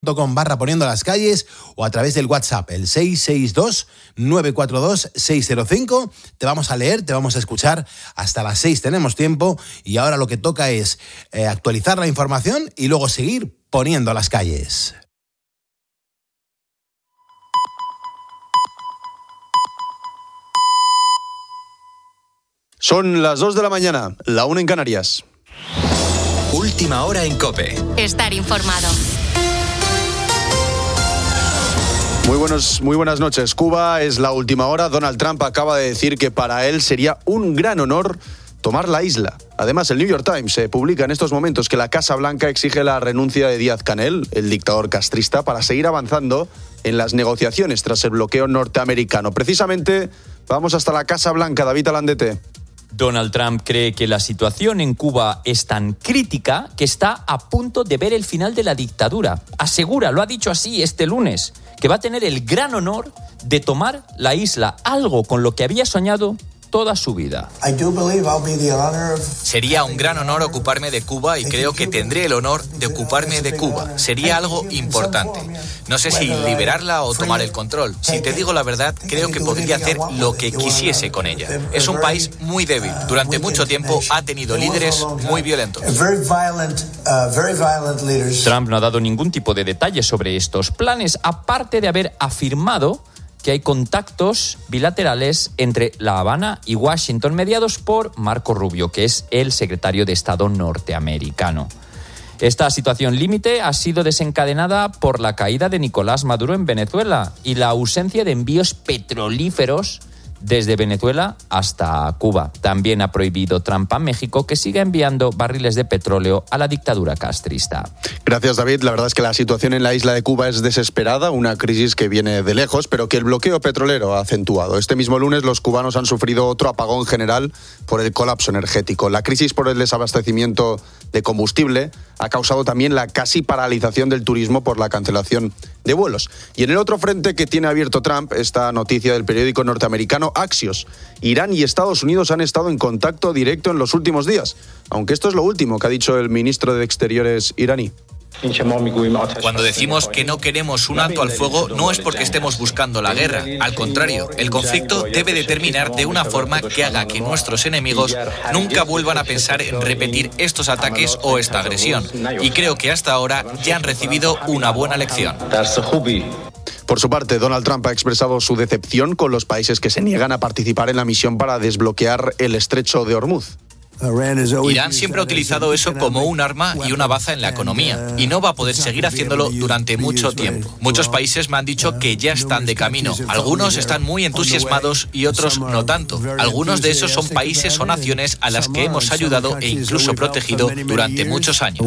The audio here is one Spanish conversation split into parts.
poniendo las calles o a través del WhatsApp, el 662-942-605. Te vamos a leer, te vamos a escuchar hasta las 6. Tenemos tiempo y ahora lo que toca es actualizar la información y luego seguir poniendo las calles. Son las 2 de la mañana, la 1 en Canarias. Última hora en COPE. Estar informado. Muy buenas noches. Cuba es la última hora. Donald Trump acaba de decir que para él sería un gran honor tomar la isla. Además, el New York Times publica en estos momentos que la Casa Blanca exige la renuncia de Díaz-Canel, el dictador castrista, para seguir avanzando en las negociaciones tras el bloqueo norteamericano. Precisamente, vamos hasta la Casa Blanca. David Alandete. Donald Trump cree que la situación en Cuba es tan crítica que está a punto de ver el final de la dictadura. Asegura, lo ha dicho así este lunes, que va a tener el gran honor de tomar la isla, algo con lo que había soñado toda su vida. Sería un gran honor ocuparme de Cuba y creo que tendré el honor de ocuparme de Cuba. Sería algo importante. No sé si liberarla o tomar el control. Si te digo la verdad, creo que podría hacer lo que quisiese con ella. Es un país muy débil. Durante mucho tiempo ha tenido líderes muy violentos. Trump no ha dado ningún tipo de detalles sobre estos planes, aparte de haber afirmado que hay contactos bilaterales entre La Habana y Washington mediados por Marco Rubio, que es el secretario de Estado norteamericano. Esta situación límite ha sido desencadenada por la caída de Nicolás Maduro en Venezuela y la ausencia de envíos petrolíferos desde Venezuela hasta Cuba. También ha prohibido Trump a México que siga enviando barriles de petróleo a la dictadura castrista. Gracias, David. La verdad es que la situación en la isla de Cuba es desesperada, una crisis que viene de lejos, pero que el bloqueo petrolero ha acentuado. Este mismo lunes los cubanos han sufrido otro apagón general por el colapso energético. La crisis por el desabastecimiento de combustible ha causado también la casi paralización del turismo por la cancelación de vuelos. Y en el otro frente que tiene abierto Trump, esta noticia del periódico norteamericano Axios. Irán y Estados Unidos han estado en contacto directo en los últimos días, aunque esto es lo último que ha dicho el ministro de Exteriores iraní. Cuando decimos que no queremos un alto al fuego, no es porque estemos buscando la guerra. Al contrario, el conflicto debe de terminar de una forma que haga que nuestros enemigos nunca vuelvan a pensar en repetir estos ataques o esta agresión. Y creo que hasta ahora ya han recibido una buena lección. Por su parte, Donald Trump ha expresado su decepción con los países que se niegan a participar en la misión para desbloquear el estrecho de Hormuz. Irán siempre ha utilizado eso como un arma y una baza en la economía, y no va a poder seguir haciéndolo durante mucho tiempo. Muchos países me han dicho que ya están de camino. Algunos están muy entusiasmados y otros no tanto. Algunos de esos son países o naciones a las que hemos ayudado e incluso protegido durante muchos años.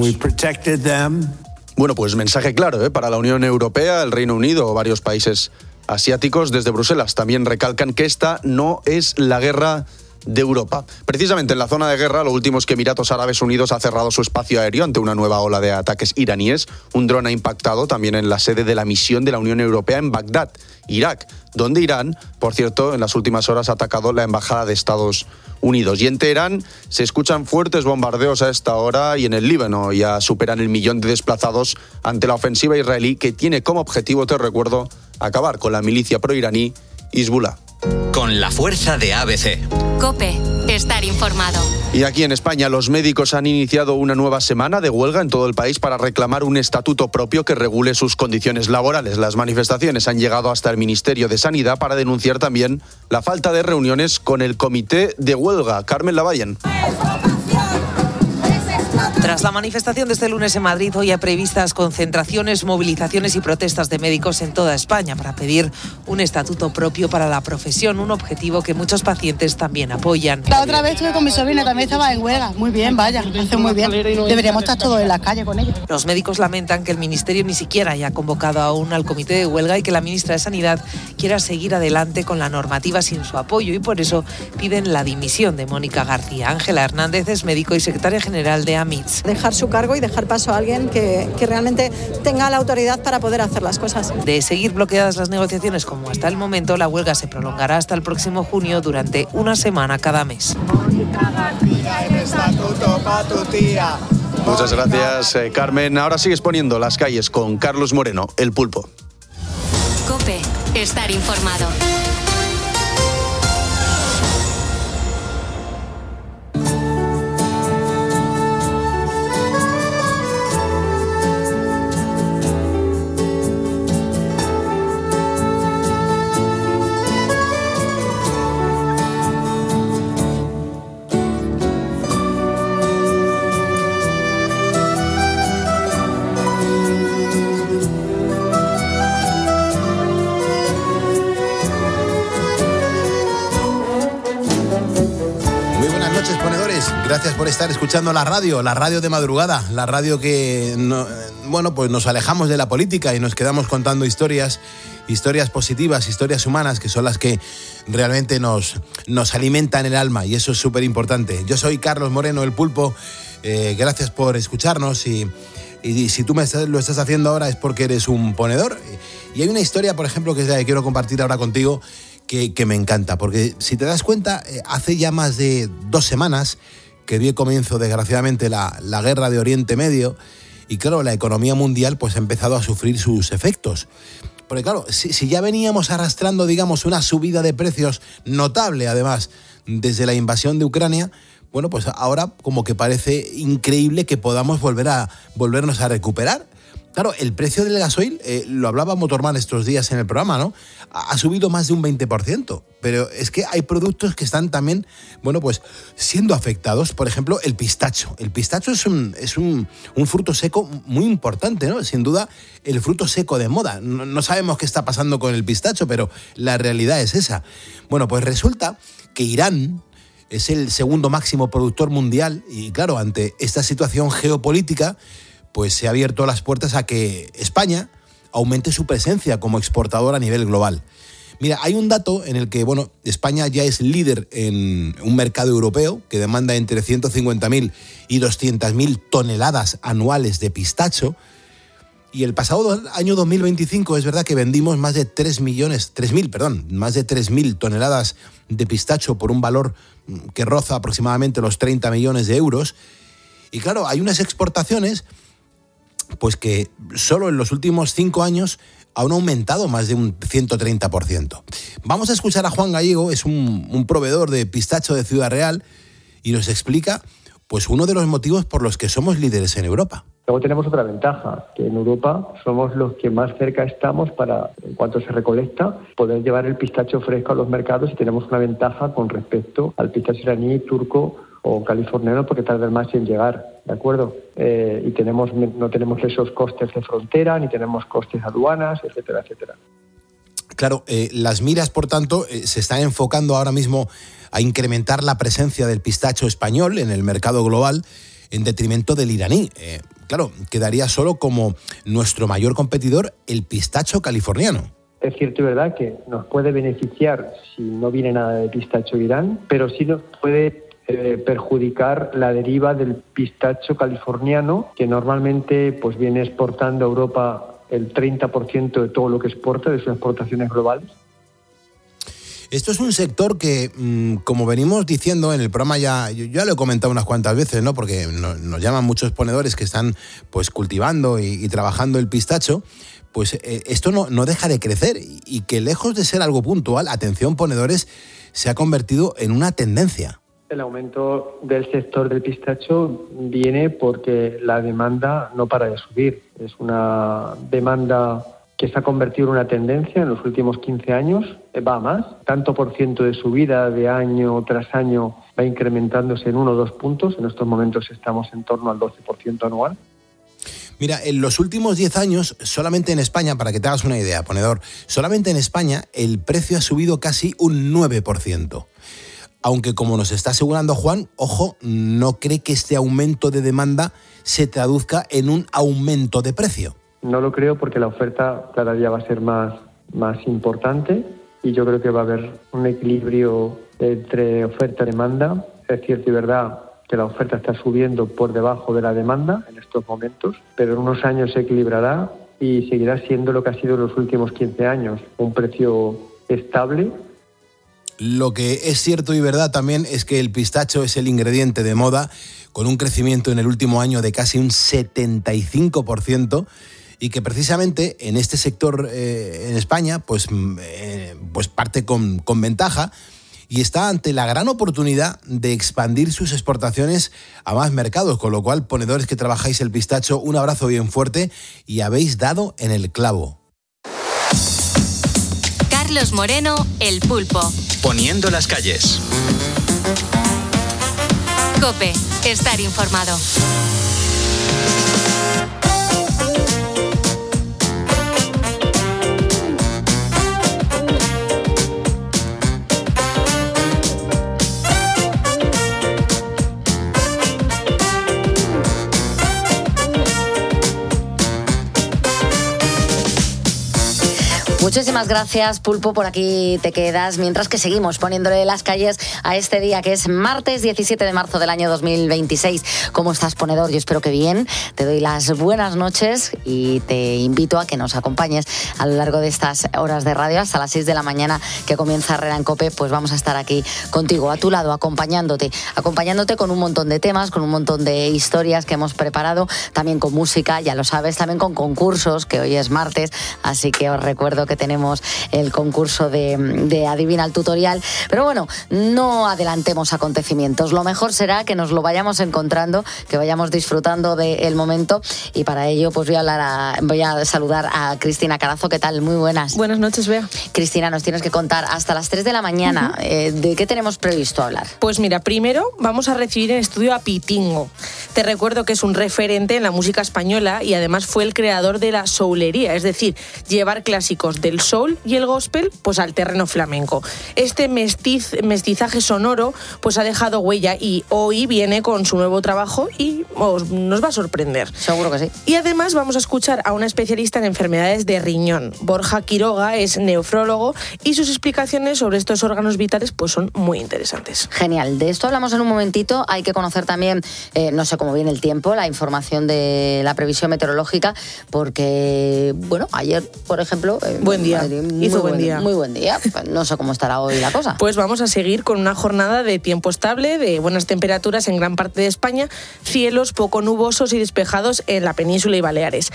Bueno, pues mensaje claro, para la Unión Europea, el Reino Unido o varios países asiáticos. Desde Bruselas también recalcan que esta no es la guerra de Europa. Precisamente en la zona de guerra, lo último es que Emiratos Árabes Unidos ha cerrado su espacio aéreo ante una nueva ola de ataques iraníes. Un dron ha impactado también en la sede de la misión de la Unión Europea en Bagdad, Irak, donde Irán, por cierto, en las últimas horas ha atacado la embajada de Estados Unidos. Y en Teherán se escuchan fuertes bombardeos a esta hora, y en el Líbano ya superan el 1.000.000 de desplazados ante la ofensiva israelí que tiene como objetivo, te recuerdo, acabar con la milicia proiraní Hezbollah. Con la fuerza de ABC. COPE. Estar informado. Y aquí en España los médicos han iniciado una nueva semana de huelga en todo el país para reclamar un estatuto propio que regule sus condiciones laborales. Las manifestaciones han llegado hasta el Ministerio de Sanidad para denunciar también la falta de reuniones con el comité de huelga. Carmen Lavallen. Tras la manifestación de este lunes en Madrid, hoy hay previstas concentraciones, movilizaciones y protestas de médicos en toda España para pedir un estatuto propio para la profesión, un objetivo que muchos pacientes también apoyan. La otra vez estuve con mi sobrina, también estaba en huelga. Muy bien, vaya, hace muy bien. Deberíamos estar todos en la calle con ella. Los médicos lamentan que el Ministerio ni siquiera haya convocado aún al comité de huelga y que la ministra de Sanidad quiera seguir adelante con la normativa sin su apoyo, y por eso piden la dimisión de Mónica García. Ángela Hernández es médico y secretaria general de AMITS. Dejar su cargo y dejar paso a alguien que realmente tenga la autoridad para poder hacer las cosas. De seguir bloqueadas las negociaciones como hasta el momento, la huelga se prolongará hasta el próximo junio durante una semana cada mes. Mónica García, el estatuto pa' tu tía. Muchas gracias, Carmen. Ahora sigues poniendo las calles con Carlos Moreno, El Pulpo. COPE, estar informado. Gracias por estar escuchando la radio de madrugada, la radio que, pues nos alejamos de la política y nos quedamos contando historias positivas, historias humanas, que son las que realmente nos alimentan el alma, y eso es súper importante. Yo soy Carlos Moreno, El Pulpo, gracias por escucharnos y si tú lo estás haciendo ahora es porque eres un ponedor. Y hay una historia, por ejemplo, que es la que quiero compartir ahora contigo, que me encanta, porque si te das cuenta, hace ya más de 2 semanas que dio comienzo, desgraciadamente, la guerra de Oriente Medio, y claro, la economía mundial pues ha empezado a sufrir sus efectos. Porque claro, si ya veníamos arrastrando, digamos, una subida de precios notable, además, desde la invasión de Ucrania, bueno, pues ahora como que parece increíble que podamos volvernos a recuperar. Claro, el precio del gasoil, lo hablaba Motorman estos días en el programa, ¿no? Ha subido más de un 20%, pero es que hay productos que están también, bueno, pues siendo afectados. Por ejemplo, el pistacho. El pistacho es un fruto seco muy importante, ¿no? Sin duda, el fruto seco de moda. No sabemos qué está pasando con el pistacho, pero la realidad es esa. Bueno, pues resulta que Irán es el segundo máximo productor mundial y, claro, ante esta situación geopolítica, pues se ha abierto las puertas a que España aumente su presencia como exportador a nivel global. Mira, hay un dato en el que, bueno, España ya es líder en un mercado europeo que demanda entre 150.000 y 200.000 toneladas anuales de pistacho. Y el pasado año 2025 es verdad que vendimos más de 3.000 toneladas de pistacho por un valor que roza aproximadamente los 30 millones de euros. Y claro, hay unas exportaciones pues que solo en los últimos 5 años han aumentado más de un 130%. Vamos a escuchar a Juan Gallego, es un proveedor de pistacho de Ciudad Real, y nos explica pues uno de los motivos por los que somos líderes en Europa. Luego tenemos otra ventaja, que en Europa somos los que más cerca estamos para, en cuanto se recolecta, poder llevar el pistacho fresco a los mercados, y tenemos una ventaja con respecto al pistacho iraní, turco o californiano, porque tardan más en llegar, ¿de acuerdo? Y no tenemos esos costes de frontera, ni tenemos costes aduanas, etcétera, etcétera. Claro, las miras, por tanto, se están enfocando ahora mismo a incrementar la presencia del pistacho español en el mercado global en detrimento del iraní. Claro, quedaría solo como nuestro mayor competidor el pistacho californiano. Es cierto y verdad que nos puede beneficiar si no viene nada de pistacho Irán, pero sí nos puede perjudicar la deriva del pistacho californiano, que normalmente pues viene exportando a Europa el 30% de todo lo que exporta, de sus exportaciones globales. Esto es un sector que, como venimos diciendo en el programa, yo lo he comentado unas cuantas veces, ¿no? Porque nos llaman muchos ponedores que están pues cultivando y trabajando el pistacho. Pues esto no deja de crecer, y que lejos de ser algo puntual, atención ponedores, se ha convertido en una tendencia. El aumento del sector del pistacho viene porque la demanda no para de subir. Es una demanda que se ha convertido en una tendencia en los últimos 15 años, va a más. Tanto por ciento de subida de año tras año va incrementándose en 1 o 2 puntos. En estos momentos estamos en torno al 12% anual. Mira, en los últimos 10 años, solamente en España, para que te hagas una idea, ponedor, solamente en España el precio ha subido casi un 9%. Aunque, como nos está asegurando Juan, ojo, no cree que este aumento de demanda se traduzca en un aumento de precio. No lo creo, porque la oferta cada día va a ser más importante, y yo creo que va a haber un equilibrio entre oferta y demanda. Es cierto y verdad que la oferta está subiendo por debajo de la demanda en estos momentos, pero en unos años se equilibrará y seguirá siendo lo que ha sido en los últimos 15 años, un precio estable. Lo que es cierto y verdad también es que el pistacho es el ingrediente de moda, con un crecimiento en el último año de casi un 75%, y que precisamente en este sector en España pues parte con ventaja y está ante la gran oportunidad de expandir sus exportaciones a más mercados, con lo cual, ponedores que trabajáis el pistacho, un abrazo bien fuerte y habéis dado en el clavo. Carlos Moreno, El Pulpo. Poniendo las calles. COPE, estar informado. Muchísimas gracias, Pulpo, por aquí te quedas, mientras que seguimos poniéndole las calles a este día, que es martes 17 de marzo del año 2026. ¿Cómo estás, ponedor? Yo espero que bien. Te doy las buenas noches y te invito a que nos acompañes a lo largo de estas horas de radio hasta las 6 de la mañana, que comienza Herrera en COPE. Pues vamos a estar aquí contigo, a tu lado, acompañándote con un montón de temas, con un montón de historias que hemos preparado, también con música, ya lo sabes, también con concursos, que hoy es martes, así que os recuerdo que tenemos el concurso de Adivina el Tutorial. Pero bueno, no adelantemos acontecimientos. Lo mejor será que nos lo vayamos encontrando, que vayamos disfrutando del momento, y para ello pues voy a saludar a Cristina Carazo. ¿Qué tal? Muy buenas. Buenas noches, Bea. Cristina, nos tienes que contar hasta las 3 de la mañana de qué tenemos previsto hablar. Pues mira, primero vamos a recibir en estudio a Pitingo. Te recuerdo que es un referente en la música española y además fue el creador de la soulería, es decir, llevar clásicos del soul y el gospel pues al terreno flamenco. Este mestizaje sonoro pues ha dejado huella y hoy viene con su nuevo trabajo y nos va a sorprender. Seguro que sí. Y además vamos a escuchar a una especialista en enfermedades de riñón. Borja Quiroga es nefrólogo y sus explicaciones sobre estos órganos vitales pues son muy interesantes. Genial, de esto hablamos en un momentito. Hay que conocer también, no sé cómo viene el tiempo, la información de la previsión meteorológica, porque, bueno, ayer, por ejemplo... Buen día. Hizo buen día. Muy buen día. No sé cómo estará hoy la cosa. Pues vamos a seguir con una jornada de tiempo estable, de buenas temperaturas en gran parte de España, cielos poco nubosos y despejados en la península y Baleares.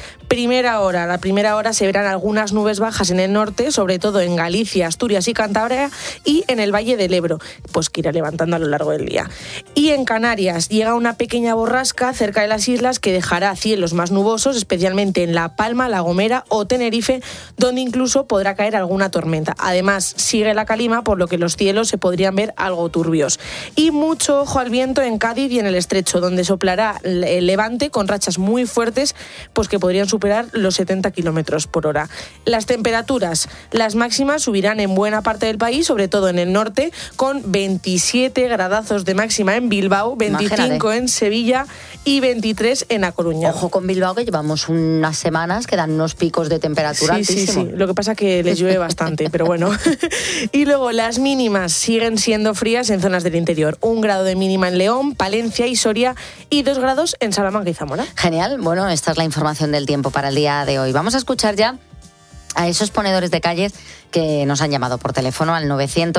La primera hora se verán algunas nubes bajas en el norte, sobre todo en Galicia, Asturias y Cantabria, y en el Valle del Ebro, pues que irá levantando a lo largo del día. Y en Canarias llega una pequeña borrasca cerca de las islas que dejará cielos más nubosos, especialmente en La Palma, La Gomera o Tenerife, donde incluso podrá caer alguna tormenta. Además, sigue la calima, por lo que los cielos se podrían ver algo turbios. Y mucho ojo al viento en Cádiz y en el Estrecho, donde soplará el levante con rachas muy fuertes, pues que podrían superar los 70 kilómetros por hora. Las temperaturas, las máximas subirán en buena parte del país, sobre todo en el norte, con 27 gradazos de máxima en Bilbao, 25 Imagínate. En Sevilla y 23 en A Coruña. Ojo con Bilbao, que llevamos unas semanas que dan unos picos de temperatura altísimos. Sí. Lo que pasa es que les llueve bastante, pero bueno. Y luego las mínimas siguen siendo frías en zonas del interior. 1 grado de mínima en León, Palencia y Soria y 2 grados en Salamanca y Zamora. Genial. Bueno, esta es la información del tiempo para el día de hoy. Vamos a escuchar ya a esos ponedores de calles que nos han llamado por teléfono al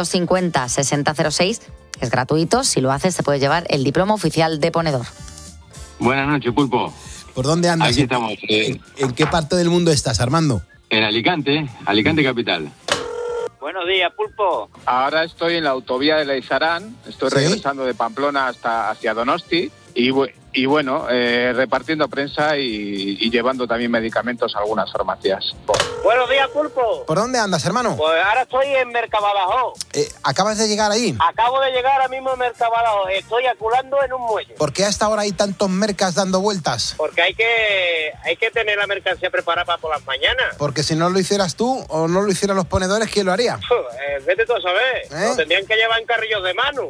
950-6006. Es gratuito. Si lo haces, te puedes llevar el diploma oficial de ponedor. Buenas noches, Pulpo. ¿Por dónde andas? Aquí estamos. ¿En qué parte del mundo estás, Armando? En Alicante capital. Buenos días, Pulpo. Ahora estoy en la autovía de Leizarán, estoy regresando de Pamplona hacia Donosti y bueno, repartiendo prensa y llevando también medicamentos a algunas farmacias. Buenos días, Pulpo. ¿Por dónde andas, hermano? Pues ahora estoy en Mercabadajoz. ¿Acabas de llegar ahí? Acabo de llegar ahora mismo en Mercabadajoz. Estoy aculando en un muelle. ¿Por qué hasta ahora hay tantos mercas dando vueltas? Porque hay que tener la mercancía preparada para por las mañanas. Porque si no lo hicieras tú o no lo hicieran los ponedores, ¿quién lo haría? Vete tú a saber. Lo tendrían que llevar en carrillos de mano.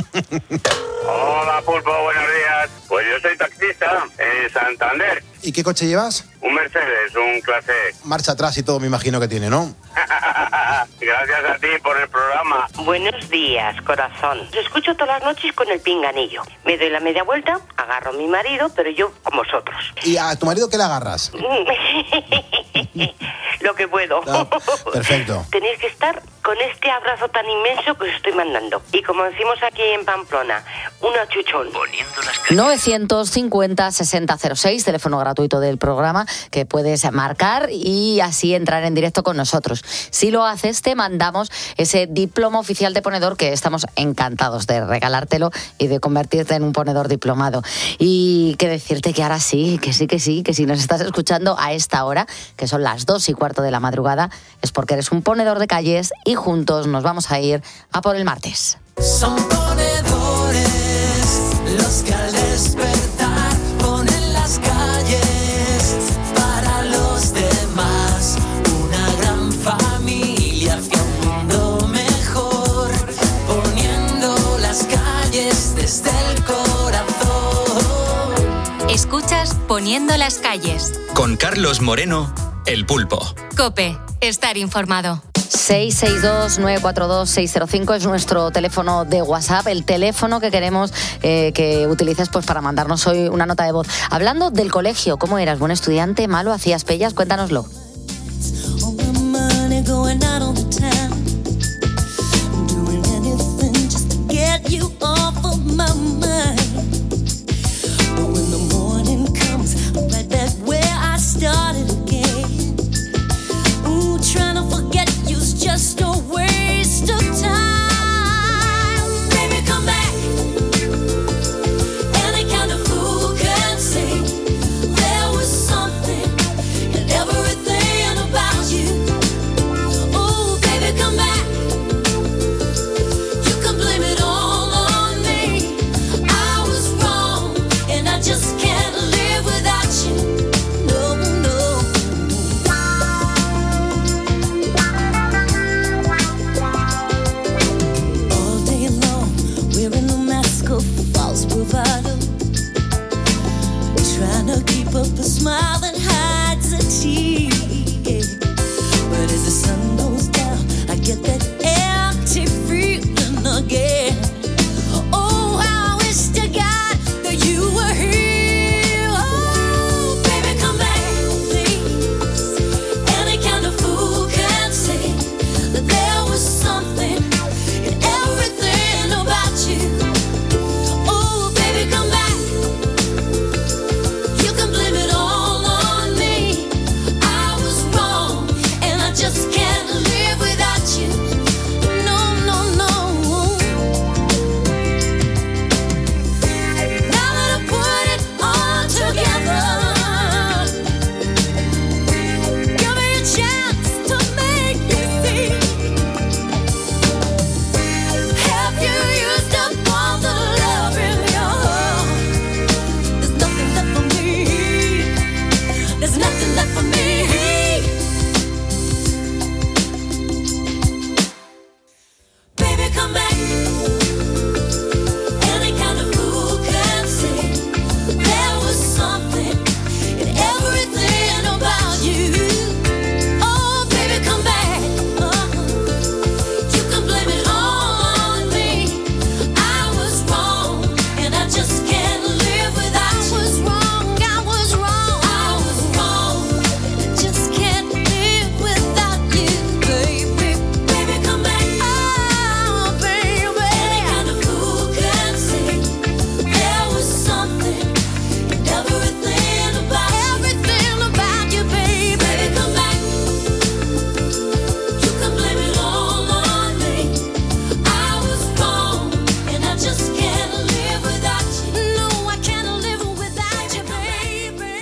Hola, Pulpo, buenos días. Pues yo soy taxista en Santander. ¿Y qué coche llevas? Un Mercedes, un clase E. Marcha atrás y todo, me imagino que tiene, ¿no? Gracias a ti por el programa. Buenos días, corazón. Os escucho todas las noches con el pinganillo. Me doy la media vuelta, agarro a mi marido, pero yo con vosotros. ¿Y a tu marido qué le agarras? Lo que puedo. Perfecto. Tenéis que estar con este abrazo tan inmenso que os estoy mandando. Y como decimos aquí en Pamplona, una chuchón. Poniendo las calles. 950-6006, teléfono gratuito del programa que puedes marcar y así entrar en directo con nosotros. Si lo haces, te mandamos ese diploma oficial de ponedor que estamos encantados de regalártelo y de convertirte en un ponedor diplomado. Y que decirte que ahora sí, que si nos estás escuchando a esta hora, que son las 2:15 de la madrugada, es porque eres un ponedor de calles y juntos nos vamos a ir a por el martes. Son ponedores los que al despertar ponen las calles para los demás. Una gran familia hacia un mundo mejor, poniendo las calles desde el corazón. Escuchas Poniendo las calles. Con Carlos Moreno, El Pulpo. COPE, estar informado. 662-942-605 es nuestro teléfono de WhatsApp, el teléfono que queremos que utilices pues para mandarnos hoy una nota de voz. Hablando del colegio, ¿cómo eras? ¿Buen estudiante? ¿Malo? ¿Hacías pellas? Cuéntanoslo. Just a waste of time. Baby, come back. Any kind of fool can see there was something in everything about you. Oh, baby, come back. You can blame it all on me. I was wrong, and I just can't live without you. No, no. False bravado, trying to keep up a smile that hides a tear. But as the sun goes down, I get that empty feeling again. Oh, how I wish to God that you were here. Oh, baby, come back, please. Any kind of fool can see that there was something in everything about you. Come back. You can blame it all on me. I was wrong, and I just can't live without you. No, no, no. Now that I put it all together, give me a chance to make you see. Have you used up all the love in your heart? There's nothing left for me. There's nothing left for me. Baby, come back. Any kind of fool can see there was something in everything about you. Oh, baby, come back. You can blame it all on me. I was wrong, and I just can't live without you. I was wrong, I was wrong, I was wrong, and I just can't live without you, baby. Baby, come back. Oh, baby. Any kind of fool can see there was something in everything about you, baby. Baby, come back. You can blame it all on me. I was wrong, and I just can't live without you. No, I can't live without you, baby.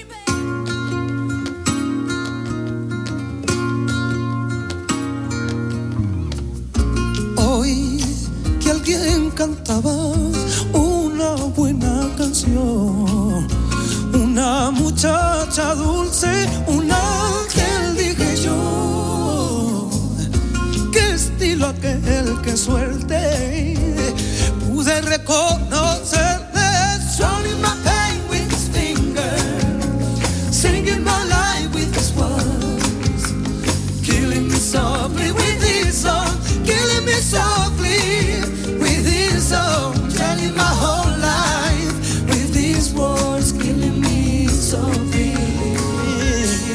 Oí que alguien cantaba una buena canción, una muchacha dulce, un ángel, dije yo. Qué estilo aquel, qué suerte, pude reconocerle. Swallowing my pain with his finger, singing my life with his words, killing me softly with his song, killing me softly with his song, telling my whole life with these words, killing me softly.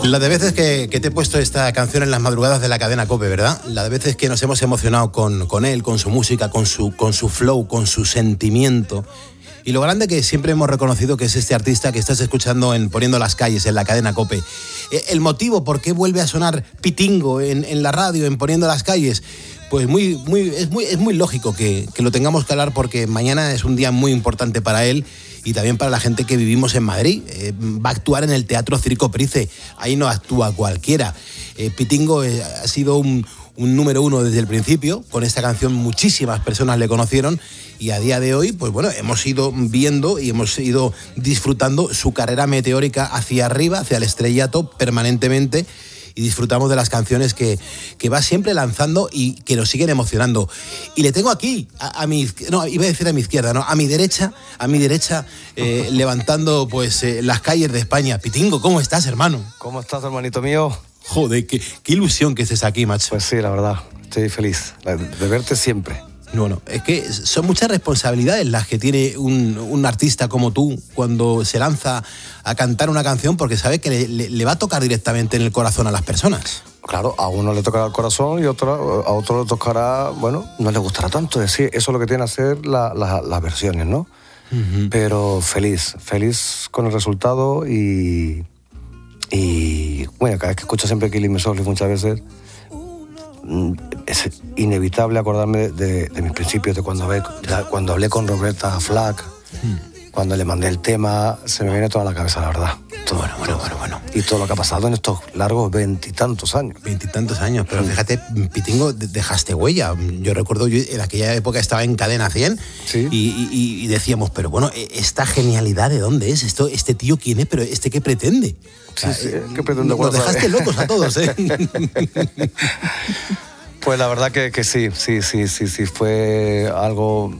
La de veces que te he puesto esta canción en las madrugadas de la cadena COPE, ¿verdad? La de veces que nos hemos emocionado con él, con su música, con su flow, con su sentimiento. Y lo grande que siempre hemos reconocido que es este artista que estás escuchando en Poniendo las Calles, en la cadena COPE. El motivo por qué vuelve a sonar Pitingo en la radio, en Poniendo las Calles, pues es muy lógico que lo tengamos que hablar, porque mañana es un día muy importante para él y también para la gente que vivimos en Madrid. Va a actuar en el Teatro Circo Price, ahí no actúa cualquiera. Pitingo ha sido un número uno desde el principio. Con esta canción muchísimas personas le conocieron y a día de hoy, pues bueno, hemos ido viendo y hemos ido disfrutando su carrera meteórica hacia arriba, hacia el estrellato permanentemente, y disfrutamos de las canciones que va siempre lanzando y que nos siguen emocionando. Y le tengo aquí, a mi izquierda, no, a mi derecha, levantando pues las calles de España. Pitingo, ¿cómo estás, hermano? ¿Cómo estás, hermanito mío? Joder, qué ilusión que estés aquí, macho. Pues sí, la verdad, estoy feliz de verte siempre. Bueno, es que son muchas responsabilidades las que tiene un artista como tú cuando se lanza a cantar una canción, porque sabe que le va a tocar directamente en el corazón a las personas. Claro, a uno le tocará el corazón y a otro le tocará, bueno, no le gustará tanto. Es decir, eso es lo que tiene que hacer las versiones, ¿no? Uh-huh. Pero feliz con el resultado y bueno, cada vez que escucho siempre Killing Me Softly muchas veces, es inevitable acordarme de mis principios, de cuando hablé con Roberta Flack, cuando le mandé el tema, se me viene toda la cabeza, la verdad. Todo. Bueno. Y todo lo que ha pasado en estos largos 20 y tantos años. Pero fíjate, Pitingo, dejaste huella. Yo recuerdo, en aquella época estaba en Cadena 100, ¿sí? y decíamos, pero bueno, ¿esta genialidad de dónde es? ¿Este tío quién es? ¿Pero este qué pretende? Sí, ¿qué pretende? Nos dejaste locos a todos, ¿eh? Pues la verdad que sí, fue algo,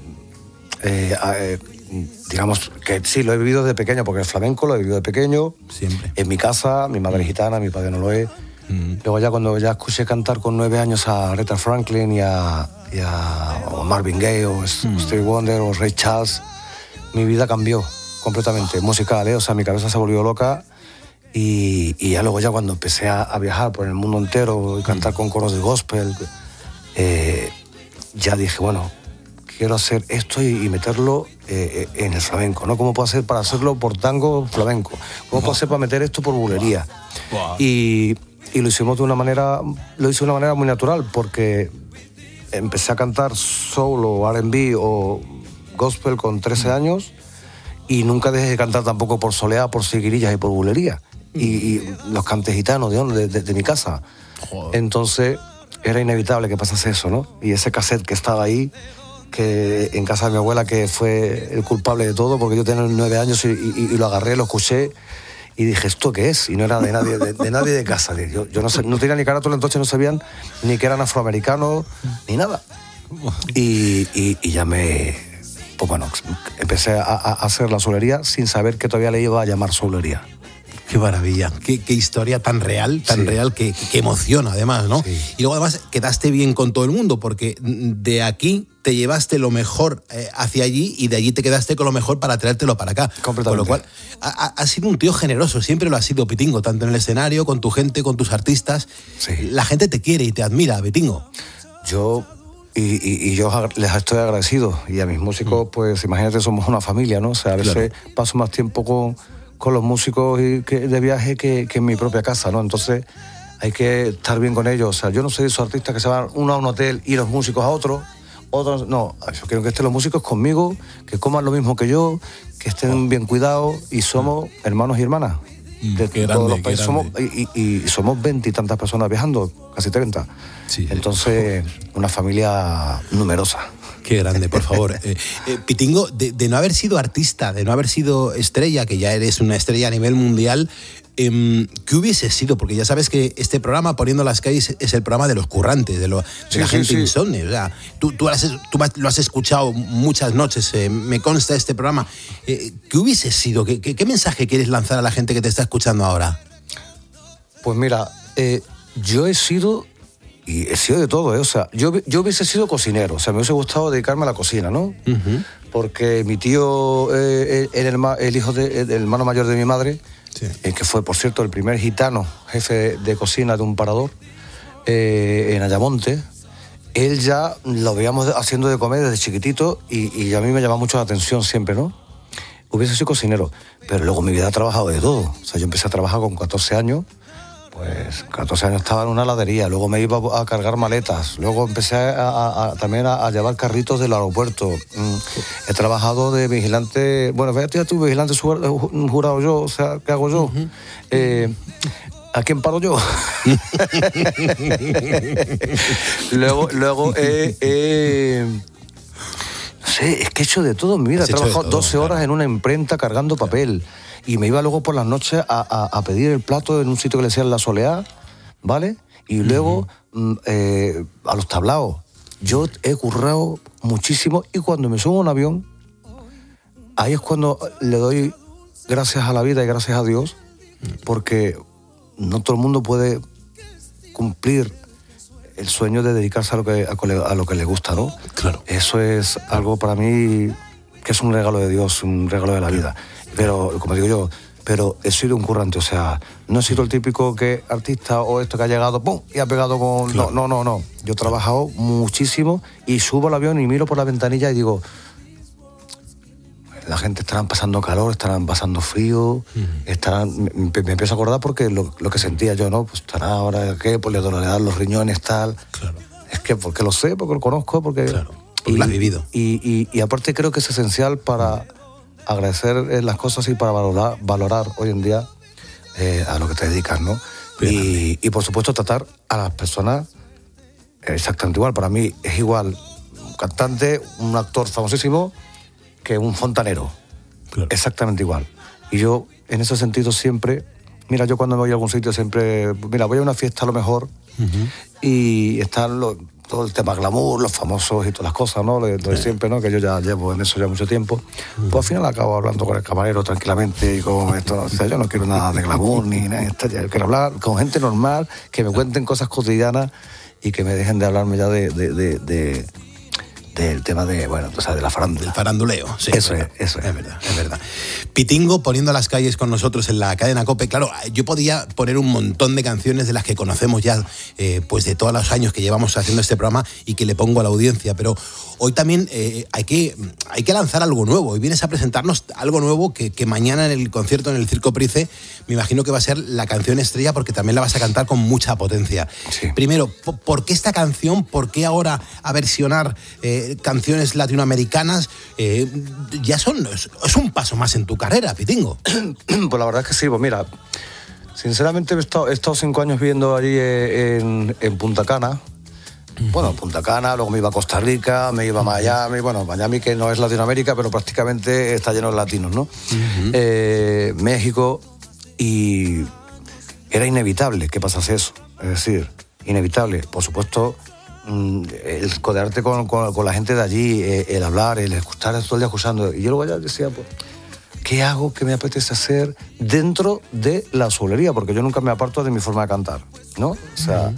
digamos, que sí, lo he vivido desde pequeño, porque el flamenco lo he vivido de pequeño. Siempre. En mi casa, mi madre es gitana, mi padre no lo es. Luego ya cuando escuché cantar con 9 años a Aretha Franklin y a Marvin Gaye o Stevie Wonder o Ray Charles, mi vida cambió completamente, musical, ¿eh? O sea, mi cabeza se volvió loca. Y ya luego, ya cuando empecé a viajar por el mundo entero y cantar con coros de gospel, ya dije, bueno, quiero hacer esto y meterlo en el flamenco, ¿no? ¿Cómo puedo hacer para hacerlo por tango flamenco? ¿Cómo puedo hacer para meter esto por bulería? Y lo hicimos de una manera muy natural, porque empecé a cantar soul o R&B o gospel con 13 años y nunca dejé de cantar tampoco por soleá, por seguirillas y por bulería. Y los cantes gitanos de mi casa. Joder. Entonces era inevitable que pasase eso, ¿no? Y ese cassette que estaba ahí, que en casa de mi abuela, que fue el culpable de todo, porque yo tenía 9 años y lo agarré, lo escuché y dije, ¿esto qué es? Y no era de nadie de casa. Yo no tenía ni carátula, entonces no sabían ni que eran afroamericanos ni nada. Y ya pues bueno, empecé a hacer la solería sin saber que todavía le iba a llamar solería. Qué maravilla, qué historia tan real que emociona además, ¿no? Sí. Y luego además quedaste bien con todo el mundo, porque de aquí te llevaste lo mejor hacia allí y de allí te quedaste con lo mejor para traértelo para acá. Completamente. Con lo cual, has sido un tío generoso, siempre lo has sido, Pitingo, tanto en el escenario, con tu gente, con tus artistas. Sí. La gente te quiere y te admira, Pitingo. Yo les estoy agradecido, y a mis músicos, pues imagínate, somos una familia, ¿no? O sea, a veces paso más tiempo con los músicos de viaje que en mi propia casa, ¿no? Entonces hay que estar bien con ellos. O sea, yo no soy de esos artistas que se van uno a un hotel y los músicos a otros, no. Yo quiero que estén los músicos conmigo, que coman lo mismo que yo, que estén bien cuidados, y somos hermanos y hermanas de todos los países. Somos 20 y tantas personas viajando, casi 30. Sí. Entonces, una familia numerosa. Qué grande, por favor. Pitingo, de no haber sido artista, de no haber sido estrella, que ya eres una estrella a nivel mundial, ¿qué hubiese sido? Porque ya sabes que este programa, Poniendo las Calles, es el programa de los currantes, de la gente insomne. O sea, tú lo has escuchado muchas noches, me consta este programa. ¿Qué hubiese sido? ¿Qué mensaje quieres lanzar a la gente que te está escuchando ahora? Pues mira, yo he sido de todo, O sea, yo hubiese sido cocinero, o sea, me hubiese gustado dedicarme a la cocina, ¿no? Uh-huh. Porque mi tío, el hijo del hermano mayor de mi madre, que fue, por cierto, el primer gitano jefe de cocina de un parador en Ayamonte. Él ya lo veíamos haciendo de comer desde chiquitito y a mí me llama mucho la atención siempre, ¿no? Hubiese sido cocinero, pero luego en mi vida he trabajado de todo. O sea, yo empecé a trabajar con 14 años, pues 14 años estaba en una heladería, luego me iba a cargar maletas, luego empecé también a llevar carritos del aeropuerto. He trabajado de vigilante, bueno, fíjate tú, vigilante jurado yo, o sea, ¿qué hago yo? ¿A quién paro yo? luego no sé, es que he hecho de todo en mi vida. He trabajado 12 horas en una imprenta cargando papel. Y me iba luego por las noches a pedir el plato en un sitio que le decían La Soleá, ¿vale? Y luego a los tablaos. Yo he currado muchísimo y cuando me subo a un avión, ahí es cuando le doy gracias a la vida y gracias a Dios, porque no todo el mundo puede cumplir el sueño de dedicarse a lo que le gusta, ¿no? Claro. Eso es algo para mí que es un regalo de Dios, un regalo de la vida. Pero, como digo yo, pero he sido un currante, o sea, no he sido el típico artista o esto que ha llegado, ¡pum!, y ha pegado con... Claro. No. Yo he trabajado muchísimo y subo al avión y miro por la ventanilla y digo, la gente estarán pasando calor, estarán pasando frío, me empiezo a acordar porque lo que sentía yo, ¿no? Pues estará ahora, ¿qué? Pues le dan los riñones, tal. Claro. Es que porque lo sé, porque lo conozco, porque... Claro, porque lo has vivido. Y aparte creo que es esencial para agradecer las cosas y para valorar hoy en día a lo que te dedicas, ¿no? Y por supuesto tratar a las personas exactamente igual. Para mí es igual un cantante, un actor famosísimo que un fontanero. Claro. Exactamente igual. Y yo en ese sentido siempre, mira, yo cuando me voy a algún sitio siempre, mira, voy a una fiesta a lo mejor y están todo el tema glamour, los famosos y todas las cosas, ¿no? Lo de siempre, ¿no? Que yo ya llevo en eso ya mucho tiempo. Pues al final acabo hablando con el camarero tranquilamente y con esto, ¿no? O sea, yo no quiero nada de glamour ni nada, yo quiero hablar con gente normal, que me cuenten cosas cotidianas y que me dejen de hablarme ya del tema de, bueno, o sea, de la farándula. El faranduleo, sí. Eso es. Es verdad. Pitingo poniendo las calles con nosotros en la cadena COPE. Claro, yo podía poner un montón de canciones de las que conocemos ya, pues de todos los años que llevamos haciendo este programa y que le pongo a la audiencia, pero hoy también hay que lanzar algo nuevo. Hoy vienes a presentarnos algo nuevo que mañana en el concierto en el Circo Price me imagino que va a ser la canción estrella porque también la vas a cantar con mucha potencia. Sí. Primero, ¿por qué esta canción? ¿Por qué ahora a versionar canciones latinoamericanas? Ya es un paso más en tu carrera, Pitingo. Pues la verdad es que sí, pues mira, sinceramente he estado 5 años viviendo allí en Punta Cana. Bueno, Punta Cana, luego me iba a Costa Rica, me iba a Miami, bueno, Miami que no es Latinoamérica, pero prácticamente está lleno de latinos, ¿no? México, y era inevitable que pasase eso, es decir, inevitable, por supuesto, el codearte con la gente de allí, el hablar, el escuchar todo el día escuchando, y yo luego ya decía, pues, ¿qué hago? ¿Qué me apetece hacer dentro de la solería? Porque yo nunca me aparto de mi forma de cantar, ¿no? O sea,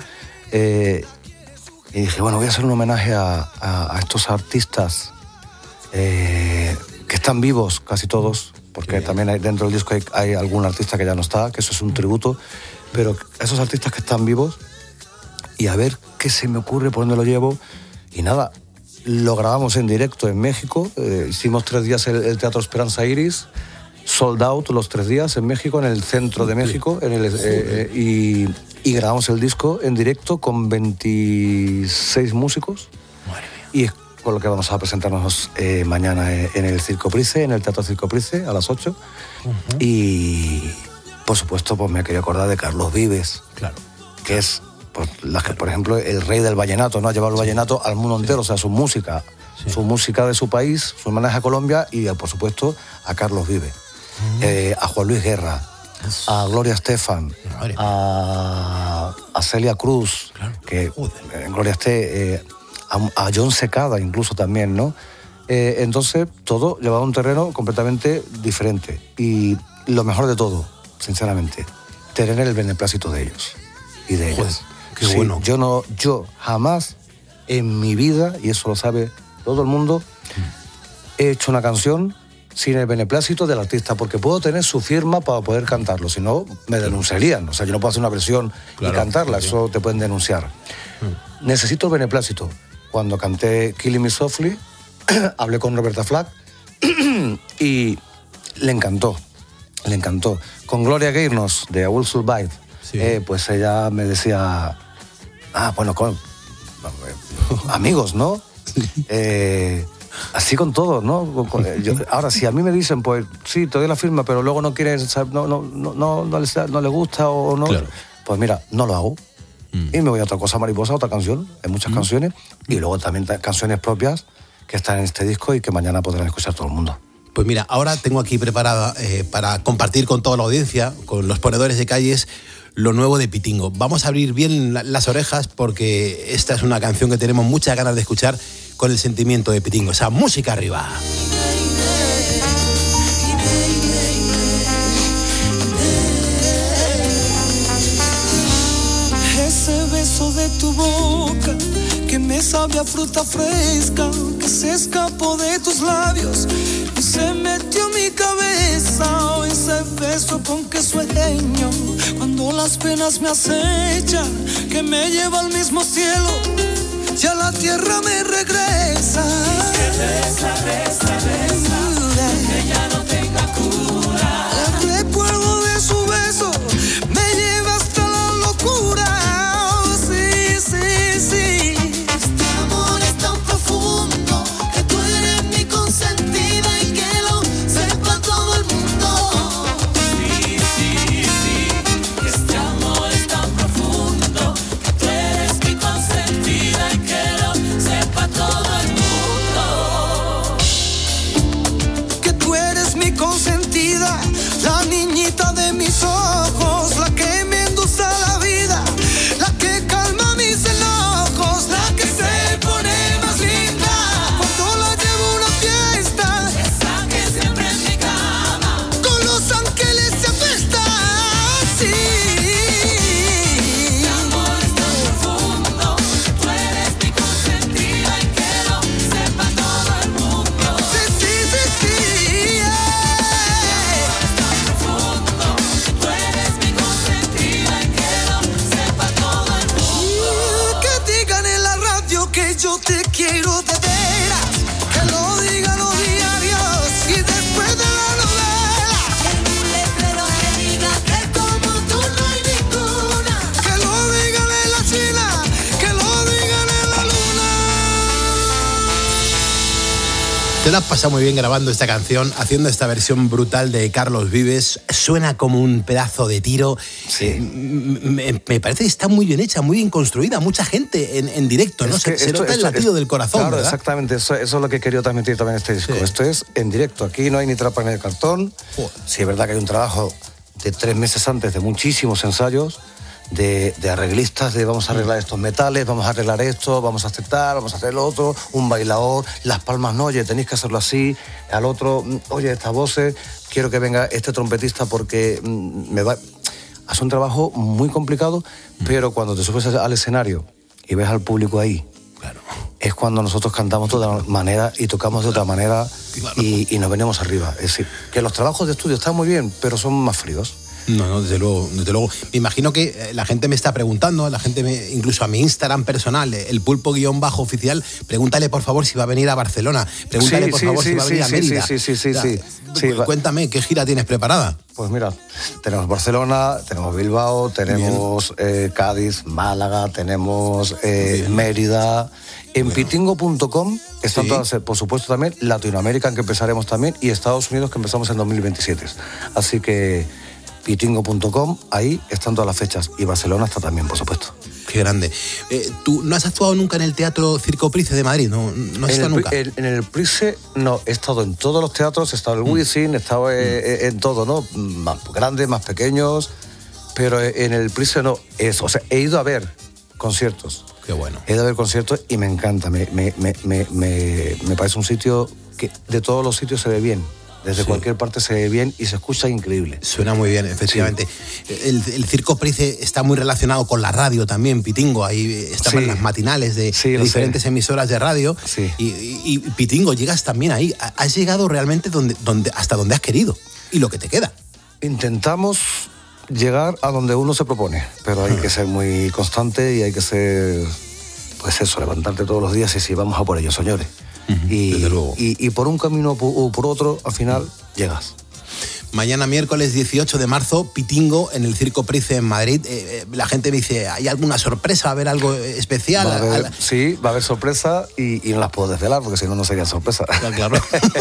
y dije, bueno, voy a hacer un homenaje a estos artistas que están vivos, casi todos, porque también dentro del disco hay algún artista que ya no está, que eso es un tributo, pero esos artistas que están vivos, y a ver qué se me ocurre, por dónde lo llevo, y nada, lo grabamos en directo en México, hicimos 3 días el Teatro Esperanza Iris, sold out los 3 días en México, en el centro de México, y grabamos el disco en directo con 26 músicos. Y es con lo que vamos a presentarnos mañana en el Circo Price, en el Teatro Circo Price, a las 8. Y, por supuesto, pues me quería acordar de Carlos Vives, claro, que es, pues, por ejemplo, el rey del vallenato, ¿no? Ha llevado el vallenato al mundo entero, o sea, su música de su país, su homenaje a Colombia y, por supuesto, a Carlos Vives, a Juan Luis Guerra, a Gloria Estefan, a Celia Cruz, que Gloria esté, a John Secada incluso también, ¿no? Entonces, todo llevado a un terreno completamente diferente. Y lo mejor de todo, sinceramente, tener el beneplácito de ellos y de ellas. Qué bueno. Yo jamás en mi vida, y eso lo sabe todo el mundo, he hecho una canción sin el beneplácito del artista, porque puedo tener su firma para poder cantarlo, si no me denunciarían. O sea, yo no puedo hacer una versión y cantarla, eso te pueden denunciar. Necesito el beneplácito. Cuando canté Killing Me Softly, hablé con Roberta Flack y le encantó. Con Gloria Gaynor, de I Will Survive, pues ella me decía, amigos, ¿no? Así con todo, ¿no? Ahora, si a mí me dicen, pues sí, te doy la firma, pero luego no quieren, no le gusta o no, pues mira, no lo hago. Y me voy a otra cosa mariposa, otra canción, hay muchas canciones, y luego también canciones propias que están en este disco y que mañana podrán escuchar todo el mundo. Pues mira, ahora tengo aquí preparada para compartir con toda la audiencia, con los ponedores de calles, lo nuevo de Pitingo. Vamos a abrir bien las orejas porque esta es una canción que tenemos muchas ganas de escuchar con el sentimiento de Pitingo. O sea, música arriba. Ese beso de tu boca que me sabe a fruta fresca, que se escapó de tus labios y se metió en mi cabeza. Ese beso con que sueño cuando las penas me acechan, que me lleva al mismo cielo y a la tierra me regresa. Reza, que ya no tenga cura. El recuerdo de su beso me lleva hasta la locura. Este amor es tan profundo que tú eres mi consentida y que lo sepa todo el mundo. Sí, este amor es tan profundo que tú eres mi consentida y que lo sepa todo el mundo. Que tú eres mi consentida, la niñita de mis ojos, la que me endulza la vida, la que calma mis enojos, la que se pone más linda cuando la llevo a una fiesta, esa que siempre en mi cama con los ángeles se apesta. Sí, mi amor es tan profundo, tú eres mi consentida y que lo sepa todo el mundo. Sí, mi amor es tan profundo, tú eres mi consentida y que lo sepa todo el mundo. Que digan en la radio que yo te quiero de veras, que lo digan los diarios y después de la novela, que un letrero que diga que como tú no hay ninguna, que lo digan en la China, que lo digan en la luna. Te lo has pasado muy bien grabando esta canción, haciendo esta versión brutal de Carlos Vives. Suena como un pedazo de tiro. Me parece que está muy bien hecha, muy bien construida. Mucha gente en directo, ¿no? Se nota el latido del corazón, claro, ¿verdad? exactamente. Eso es lo que he querido transmitir también en este disco. Esto es en directo. Aquí no hay ni trampa en el cartón. Sí, es verdad que hay un trabajo de 3 meses antes, de muchísimos ensayos, de arreglistas, de vamos a arreglar estos metales, vamos a arreglar esto, vamos a aceptar, vamos a hacer lo otro, un bailador, las palmas no, oye, tenéis que hacerlo así, al otro, oye, estas voces, quiero que venga este trompetista porque me va... Hace un trabajo muy complicado, pero cuando te subes al escenario y ves al público ahí, es cuando nosotros cantamos de otra manera y tocamos de otra manera y nos venimos arriba. Es decir, que los trabajos de estudio están muy bien, pero son más fríos. No, desde luego. Me imagino que la gente me está preguntando, incluso a mi Instagram personal, el pulpo_oficial, pregúntale por favor si va a venir a Barcelona, pregúntale por favor si va a venir a Mérida. Sí. Cuéntame, ¿qué gira tienes preparada? Pues mira, tenemos Barcelona, tenemos Bilbao, tenemos Cádiz, Málaga, tenemos Mérida. En pitingo.com están todas, por supuesto también Latinoamérica, que empezaremos también, y Estados Unidos, que empezamos en 2027. Así que pitingo.com, ahí están todas las fechas. Y Barcelona está también, por supuesto. Qué grande. ¿Tú no has actuado nunca en el Teatro Circo Price de Madrid? ¿No has estado nunca? En el Price no, he estado en todos los teatros, he estado en el Wizzing, he estado en todo, ¿no? Más grandes, más pequeños, pero en el Price no. O sea, he ido a ver conciertos. Qué bueno. He ido a ver conciertos y me encanta. Me parece un sitio que de todos los sitios se ve bien. Desde cualquier parte se ve bien y se escucha increíble. Suena muy bien, efectivamente. Sí. El Circo Price está muy relacionado con la radio también, Pitingo. Ahí estaban las matinales de diferentes emisoras de radio. Sí. Y Pitingo, llegas también ahí. Has llegado realmente hasta donde has querido y lo que te queda. Intentamos llegar a donde uno se propone, pero hay que ser muy constante y hay que ser, pues eso, levantarte todos los días y sí, vamos a por ello, señores. Y por un camino o por otro, al final, llegas. Mañana, miércoles 18 de marzo, Pitingo en el Circo Price en Madrid. La gente me dice, ¿hay alguna sorpresa? ¿Va a haber algo especial? Sí, va a haber sorpresa y no las puedo desvelar porque si no, no sería sorpresa. Claro.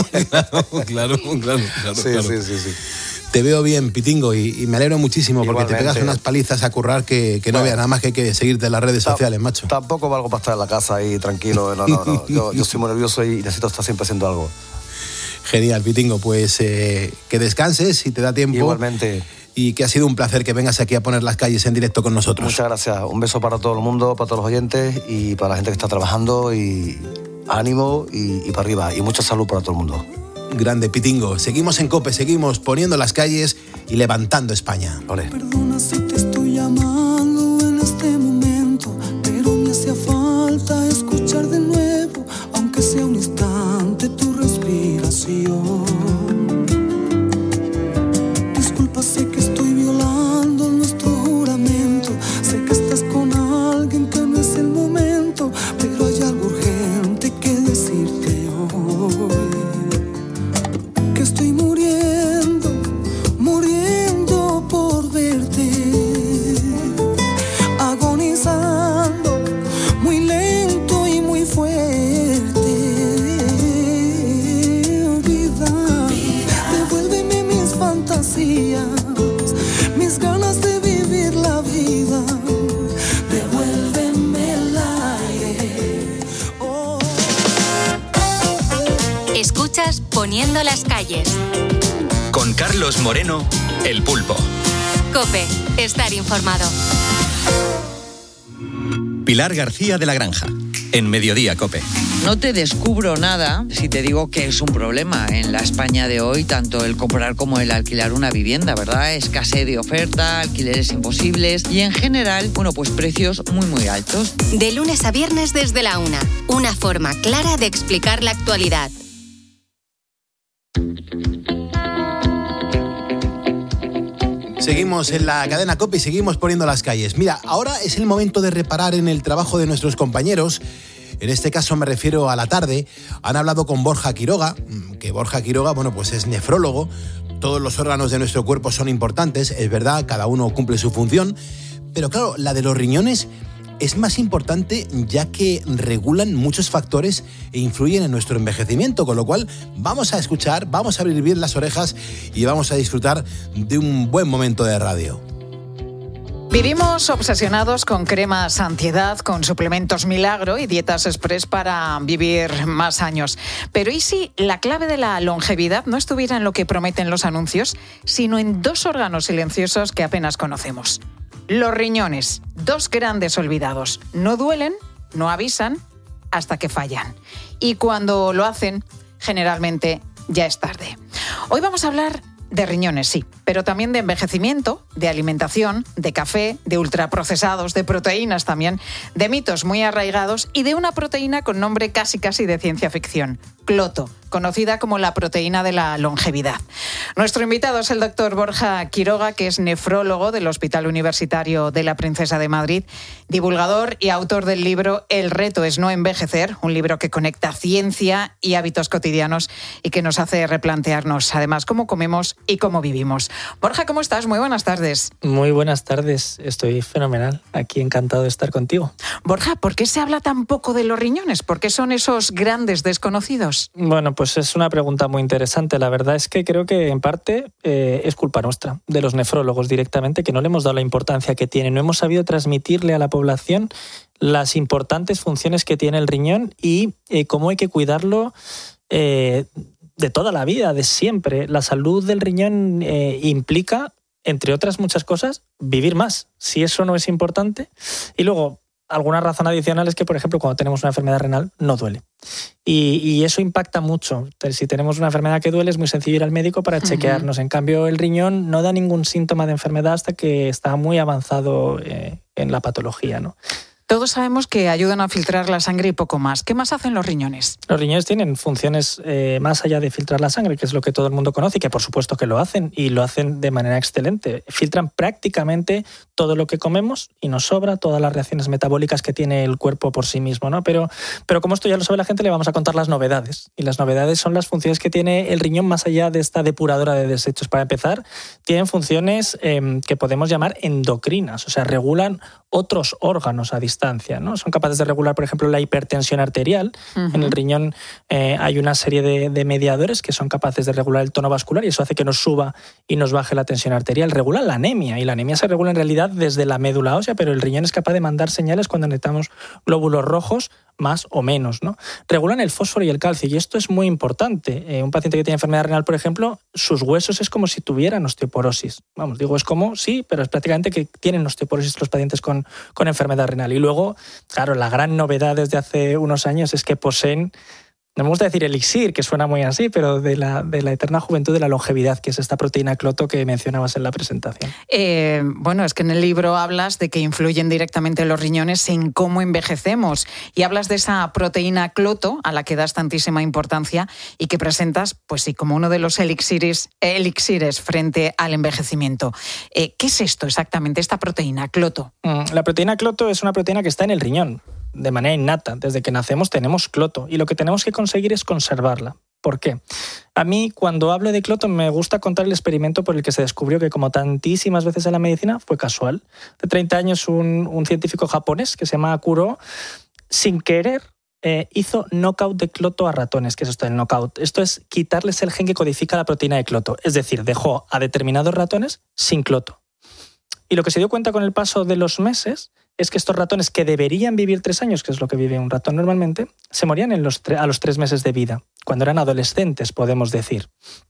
Sí. Te veo bien, Pitingo, y me alegro muchísimo. Igualmente. Porque te pegas unas palizas a currar que no veas, nada más que hay que seguirte en las redes sociales, macho. Tampoco valgo para estar en la casa ahí tranquilo, no. Yo estoy muy nervioso y necesito estar siempre haciendo algo. Genial, Pitingo, pues que descanses si te da tiempo. Igualmente. Y que ha sido un placer que vengas aquí a poner las calles en directo con nosotros. Muchas gracias, un beso para todo el mundo, para todos los oyentes y para la gente que está trabajando, y ánimo y para arriba, y mucha salud para todo el mundo. Grande, Pitingo. Seguimos en COPE, seguimos poniendo las calles y levantando España. Olé. Perdona si te estoy llamando en este momento, pero me hacía falta escuchar de nuevo, aunque sea un instante, tu respiración. Disculpa, sé que estoy violando nuestro juramento, sé que estás con alguien que no es el momento, pero hay algo urgente que decirte hoy. Estoy muriendo por verte, agonizando, muy lento y muy fuerte. Vida, devuélveme mis fantasías, mis ganas de vivir la vida, devuélveme el aire. Oh. Escuchas Poniendo las calles. Con Carlos Moreno, El Pulpo. COPE, estar informado. Pilar García de la Granja, en Mediodía COPE. No te descubro nada si te digo que es un problema en la España de hoy, tanto el comprar como el alquilar una vivienda, ¿verdad? Escasez de oferta, alquileres imposibles y en general, pues precios muy altos. De lunes a viernes desde la 1, una forma clara de explicar la actualidad. Seguimos en la cadena COPE y seguimos poniendo las calles. Mira, ahora es el momento de reparar en el trabajo de nuestros compañeros. En este caso me refiero a la tarde. Han hablado con Borja Quiroga, que Borja Quiroga, pues es nefrólogo. Todos los órganos de nuestro cuerpo son importantes, es verdad, cada uno cumple su función. Pero claro, la de los riñones es más importante ya que regulan muchos factores e influyen en nuestro envejecimiento, con lo cual vamos a escuchar, vamos a abrir bien las orejas y vamos a disfrutar de un buen momento de radio. Vivimos obsesionados con cremas antiedad, con suplementos milagro y dietas express para vivir más años. Pero ¿y si la clave de la longevidad no estuviera en lo que prometen los anuncios, sino en dos órganos silenciosos que apenas conocemos? Los riñones, dos grandes olvidados. No duelen, no avisan, hasta que fallan. Y cuando lo hacen, generalmente ya es tarde. Hoy vamos a hablar de riñones, sí, pero también de envejecimiento, de alimentación, de café, de ultraprocesados, de proteínas también, de mitos muy arraigados y de una proteína con nombre casi de ciencia ficción, cloto, conocida como la proteína de la longevidad. Nuestro invitado es el doctor Borja Quiroga, que es nefrólogo del Hospital Universitario de la Princesa de Madrid, divulgador y autor del libro El reto es no envejecer, un libro que conecta ciencia y hábitos cotidianos y que nos hace replantearnos, además, cómo comemos y cómo vivimos. Borja, ¿cómo estás? Muy buenas tardes. Muy buenas tardes, estoy fenomenal, aquí encantado de estar contigo. Borja, ¿por qué se habla tan poco de los riñones? ¿Por qué son esos grandes desconocidos? Bueno, pues es una pregunta muy interesante. La verdad es que creo que en parte es culpa nuestra, de los nefrólogos directamente, que no le hemos dado la importancia que tiene. No hemos sabido transmitirle a la población las importantes funciones que tiene el riñón y cómo hay que cuidarlo de toda la vida, de siempre. La salud del riñón implica, entre otras muchas cosas, vivir más. Si eso no es importante. Y luego, alguna razón adicional es que, por ejemplo, cuando tenemos una enfermedad renal no duele. Y eso impacta mucho. Si tenemos una enfermedad que duele, es muy sencillo ir al médico para chequearnos. En cambio, el riñón no da ningún síntoma de enfermedad hasta que está muy avanzado en la patología, ¿no? Todos sabemos que ayudan a filtrar la sangre y poco más. ¿Qué más hacen los riñones? Los riñones tienen funciones más allá de filtrar la sangre, que es lo que todo el mundo conoce y que por supuesto que lo hacen, y lo hacen de manera excelente. Filtran prácticamente todo lo que comemos y nos sobra, todas las reacciones metabólicas que tiene el cuerpo por sí mismo, ¿no? Pero como esto ya lo sabe la gente, le vamos a contar las novedades. Y las novedades son las funciones que tiene el riñón más allá de esta depuradora de desechos. Para empezar, tienen funciones que podemos llamar endocrinas, o sea, regulan otros órganos a distancia, ¿no? Son capaces de regular, por ejemplo, la hipertensión arterial. En el riñón hay una serie de mediadores que son capaces de regular el tono vascular y eso hace que nos suba y nos baje la tensión arterial. Regulan la anemia y la anemia se regula en realidad desde la médula ósea, pero el riñón es capaz de mandar señales cuando necesitamos glóbulos rojos más o menos, ¿no? Regulan el fósforo y el calcio y esto es muy importante. Un paciente que tiene enfermedad renal, por ejemplo, sus huesos es como si tuvieran osteoporosis. Vamos, digo, es como, sí, pero es prácticamente que tienen osteoporosis los pacientes con enfermedad renal. Y luego, claro, la gran novedad desde hace unos años es que poseen, no me gusta decir elixir, que suena muy así, pero de la eterna juventud, de la longevidad, que es esta proteína cloto que mencionabas en la presentación. Bueno, es que en el libro hablas de que influyen directamente los riñones en cómo envejecemos y hablas de esa proteína cloto a la que das tantísima importancia y que presentas, pues sí, como uno de los elixires frente al envejecimiento. ¿Qué es esto exactamente, esta proteína cloto? La proteína cloto es una proteína que está en el riñón. De manera innata. Desde que nacemos tenemos cloto y lo que tenemos que conseguir es conservarla. ¿Por qué? A mí, cuando hablo de cloto, me gusta contar el experimento por el que se descubrió que, como tantísimas veces en la medicina, fue casual. De 30 años, un científico japonés que se llama Kuro, sin querer, hizo knockout de cloto a ratones. ¿Qué es esto del knockout? Esto es quitarles el gen que codifica la proteína de cloto. Es decir, dejó a determinados ratones sin cloto. Y lo que se dio cuenta con el paso de los meses es que estos ratones que deberían vivir 3 años, que es lo que vive un ratón normalmente, se morían a los 3 meses de vida, cuando eran adolescentes, podemos decir.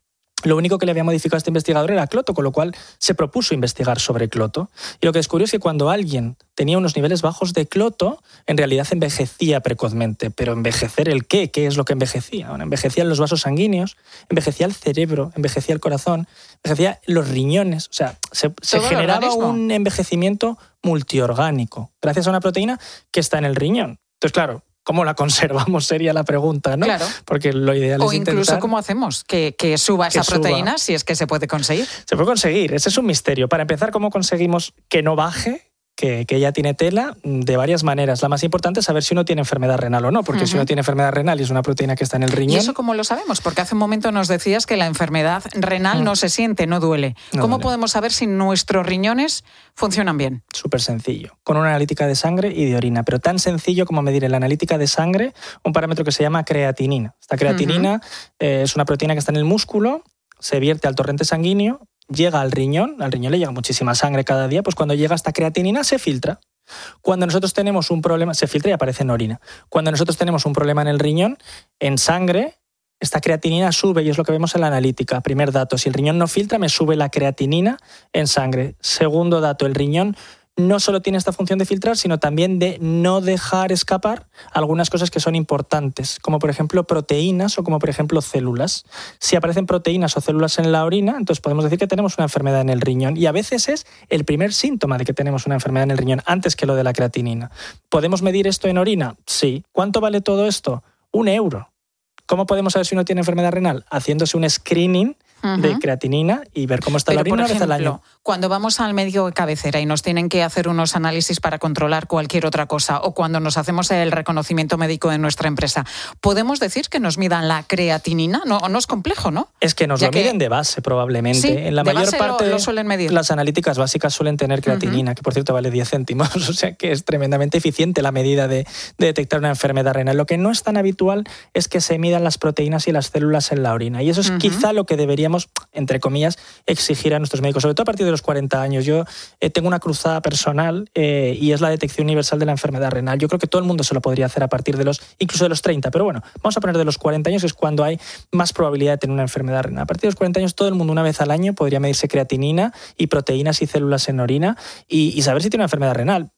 Lo único que le había modificado a este investigador era cloto, con lo cual se propuso investigar sobre cloto. Y lo que descubrió es que cuando alguien tenía unos niveles bajos de cloto, en realidad envejecía precozmente. Pero ¿envejecer el qué? ¿Qué es lo que envejecía? Bueno, envejecían los vasos sanguíneos, envejecía el cerebro, envejecía el corazón, envejecía los riñones. O sea, se generaba un envejecimiento multiorgánico, gracias a una proteína que está en el riñón. Entonces, claro, ¿cómo la conservamos? Sería la pregunta, ¿no? Claro. Porque lo ideal es intentar... O incluso, ¿cómo hacemos que suba esa proteína, si es que se puede conseguir? Se puede conseguir, ese es un misterio. Para empezar, ¿cómo conseguimos que no baje? Que ella tiene tela de varias maneras. La más importante es saber si uno tiene enfermedad renal o no, porque si uno tiene enfermedad renal y es una proteína que está en el riñón... ¿Y eso cómo lo sabemos? Porque hace un momento nos decías que la enfermedad renal no se siente, no duele. ¿Cómo podemos saber si nuestros riñones funcionan bien? Súper sencillo, con una analítica de sangre y de orina, pero tan sencillo como medir en la analítica de sangre un parámetro que se llama creatinina. Esta creatinina es una proteína que está en el músculo, se vierte al torrente sanguíneo, llega al riñón le llega muchísima sangre cada día, pues cuando llega esta creatinina se filtra. Cuando nosotros tenemos un problema, se filtra y aparece en orina. Cuando nosotros tenemos un problema en el riñón, en sangre, esta creatinina sube y es lo que vemos en la analítica. Primer dato, si el riñón no filtra, me sube la creatinina en sangre. Segundo dato, el riñón no solo tiene esta función de filtrar, sino también de no dejar escapar algunas cosas que son importantes, como por ejemplo proteínas o como por ejemplo células. Si aparecen proteínas o células en la orina, entonces podemos decir que tenemos una enfermedad en el riñón y a veces es el primer síntoma de que tenemos una enfermedad en el riñón, antes que lo de la creatinina. ¿Podemos medir esto en orina? Sí. ¿Cuánto vale todo esto? 1 euro. ¿Cómo podemos saber si uno tiene enfermedad renal? Haciéndose un screening de creatinina y ver cómo está la orina una vez al año. Cuando vamos al médico de cabecera y nos tienen que hacer unos análisis para controlar cualquier otra cosa, o cuando nos hacemos el reconocimiento médico de nuestra empresa, ¿podemos decir que nos midan la creatinina? No es complejo, ¿no? Es que nos lo miden de base, probablemente. Sí, en la mayor parte lo suelen medir. Las analíticas básicas suelen tener creatinina, que por cierto vale 10 céntimos, o sea que es tremendamente eficiente la medida de detectar una enfermedad renal. Lo que no es tan habitual es que se midan las proteínas y las células en la orina, y eso es quizá lo que deberíamos, entre comillas, exigir a nuestros médicos, sobre todo a partir de los 40 años. Yo tengo una cruzada personal y es la detección universal de la enfermedad renal. Yo creo que todo el mundo se lo podría hacer a partir de incluso de los 30, pero bueno, vamos a poner de los 40 años, que es cuando hay más probabilidad de tener una enfermedad renal. A partir de los 40 años todo el mundo una vez al año podría medirse creatinina y proteínas y células en orina y saber si tiene una enfermedad renal.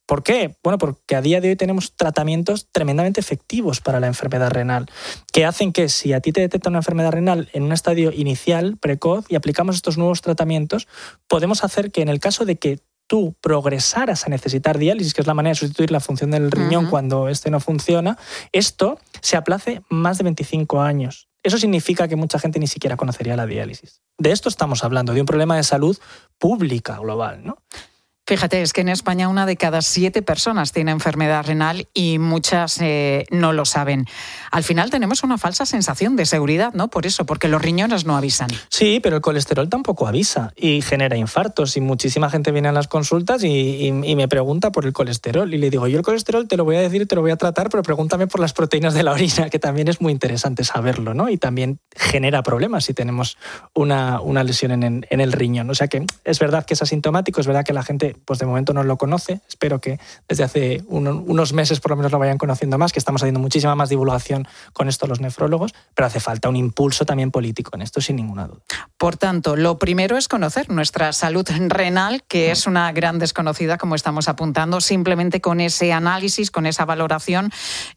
¿Por qué? Bueno, porque a día de hoy tenemos tratamientos tremendamente efectivos para la enfermedad renal, que hacen que si a ti te detecta una enfermedad renal en un estadio inicial, precoz, y aplicamos estos nuevos tratamientos, podemos hacer que en el caso de que tú progresaras a necesitar diálisis, que es la manera de sustituir la función del riñón cuando este no funciona, esto se aplace más de 25 años. Eso significa que mucha gente ni siquiera conocería la diálisis. De esto estamos hablando, de un problema de salud pública global, ¿no? Fíjate, es que en España 1 de cada 7 personas tiene enfermedad renal y muchas no lo saben. Al final tenemos una falsa sensación de seguridad, ¿no? Por eso, porque los riñones no avisan. Sí, pero el colesterol tampoco avisa y genera infartos. Y muchísima gente viene a las consultas y me pregunta por el colesterol. Y le digo, yo el colesterol te lo voy a decir, te lo voy a tratar, pero pregúntame por las proteínas de la orina, que también es muy interesante saberlo, ¿no? Y también genera problemas si tenemos una lesión en el riñón. O sea que es verdad que es asintomático, es verdad que la gente pues de momento no lo conoce. Espero que desde hace unos meses por lo menos lo vayan conociendo más, que estamos haciendo muchísima más divulgación con esto los nefrólogos, pero hace falta un impulso también político en esto, sin ninguna duda. Por tanto, lo primero es conocer nuestra salud renal, que es una gran desconocida, como estamos apuntando. Simplemente con ese análisis, con esa valoración,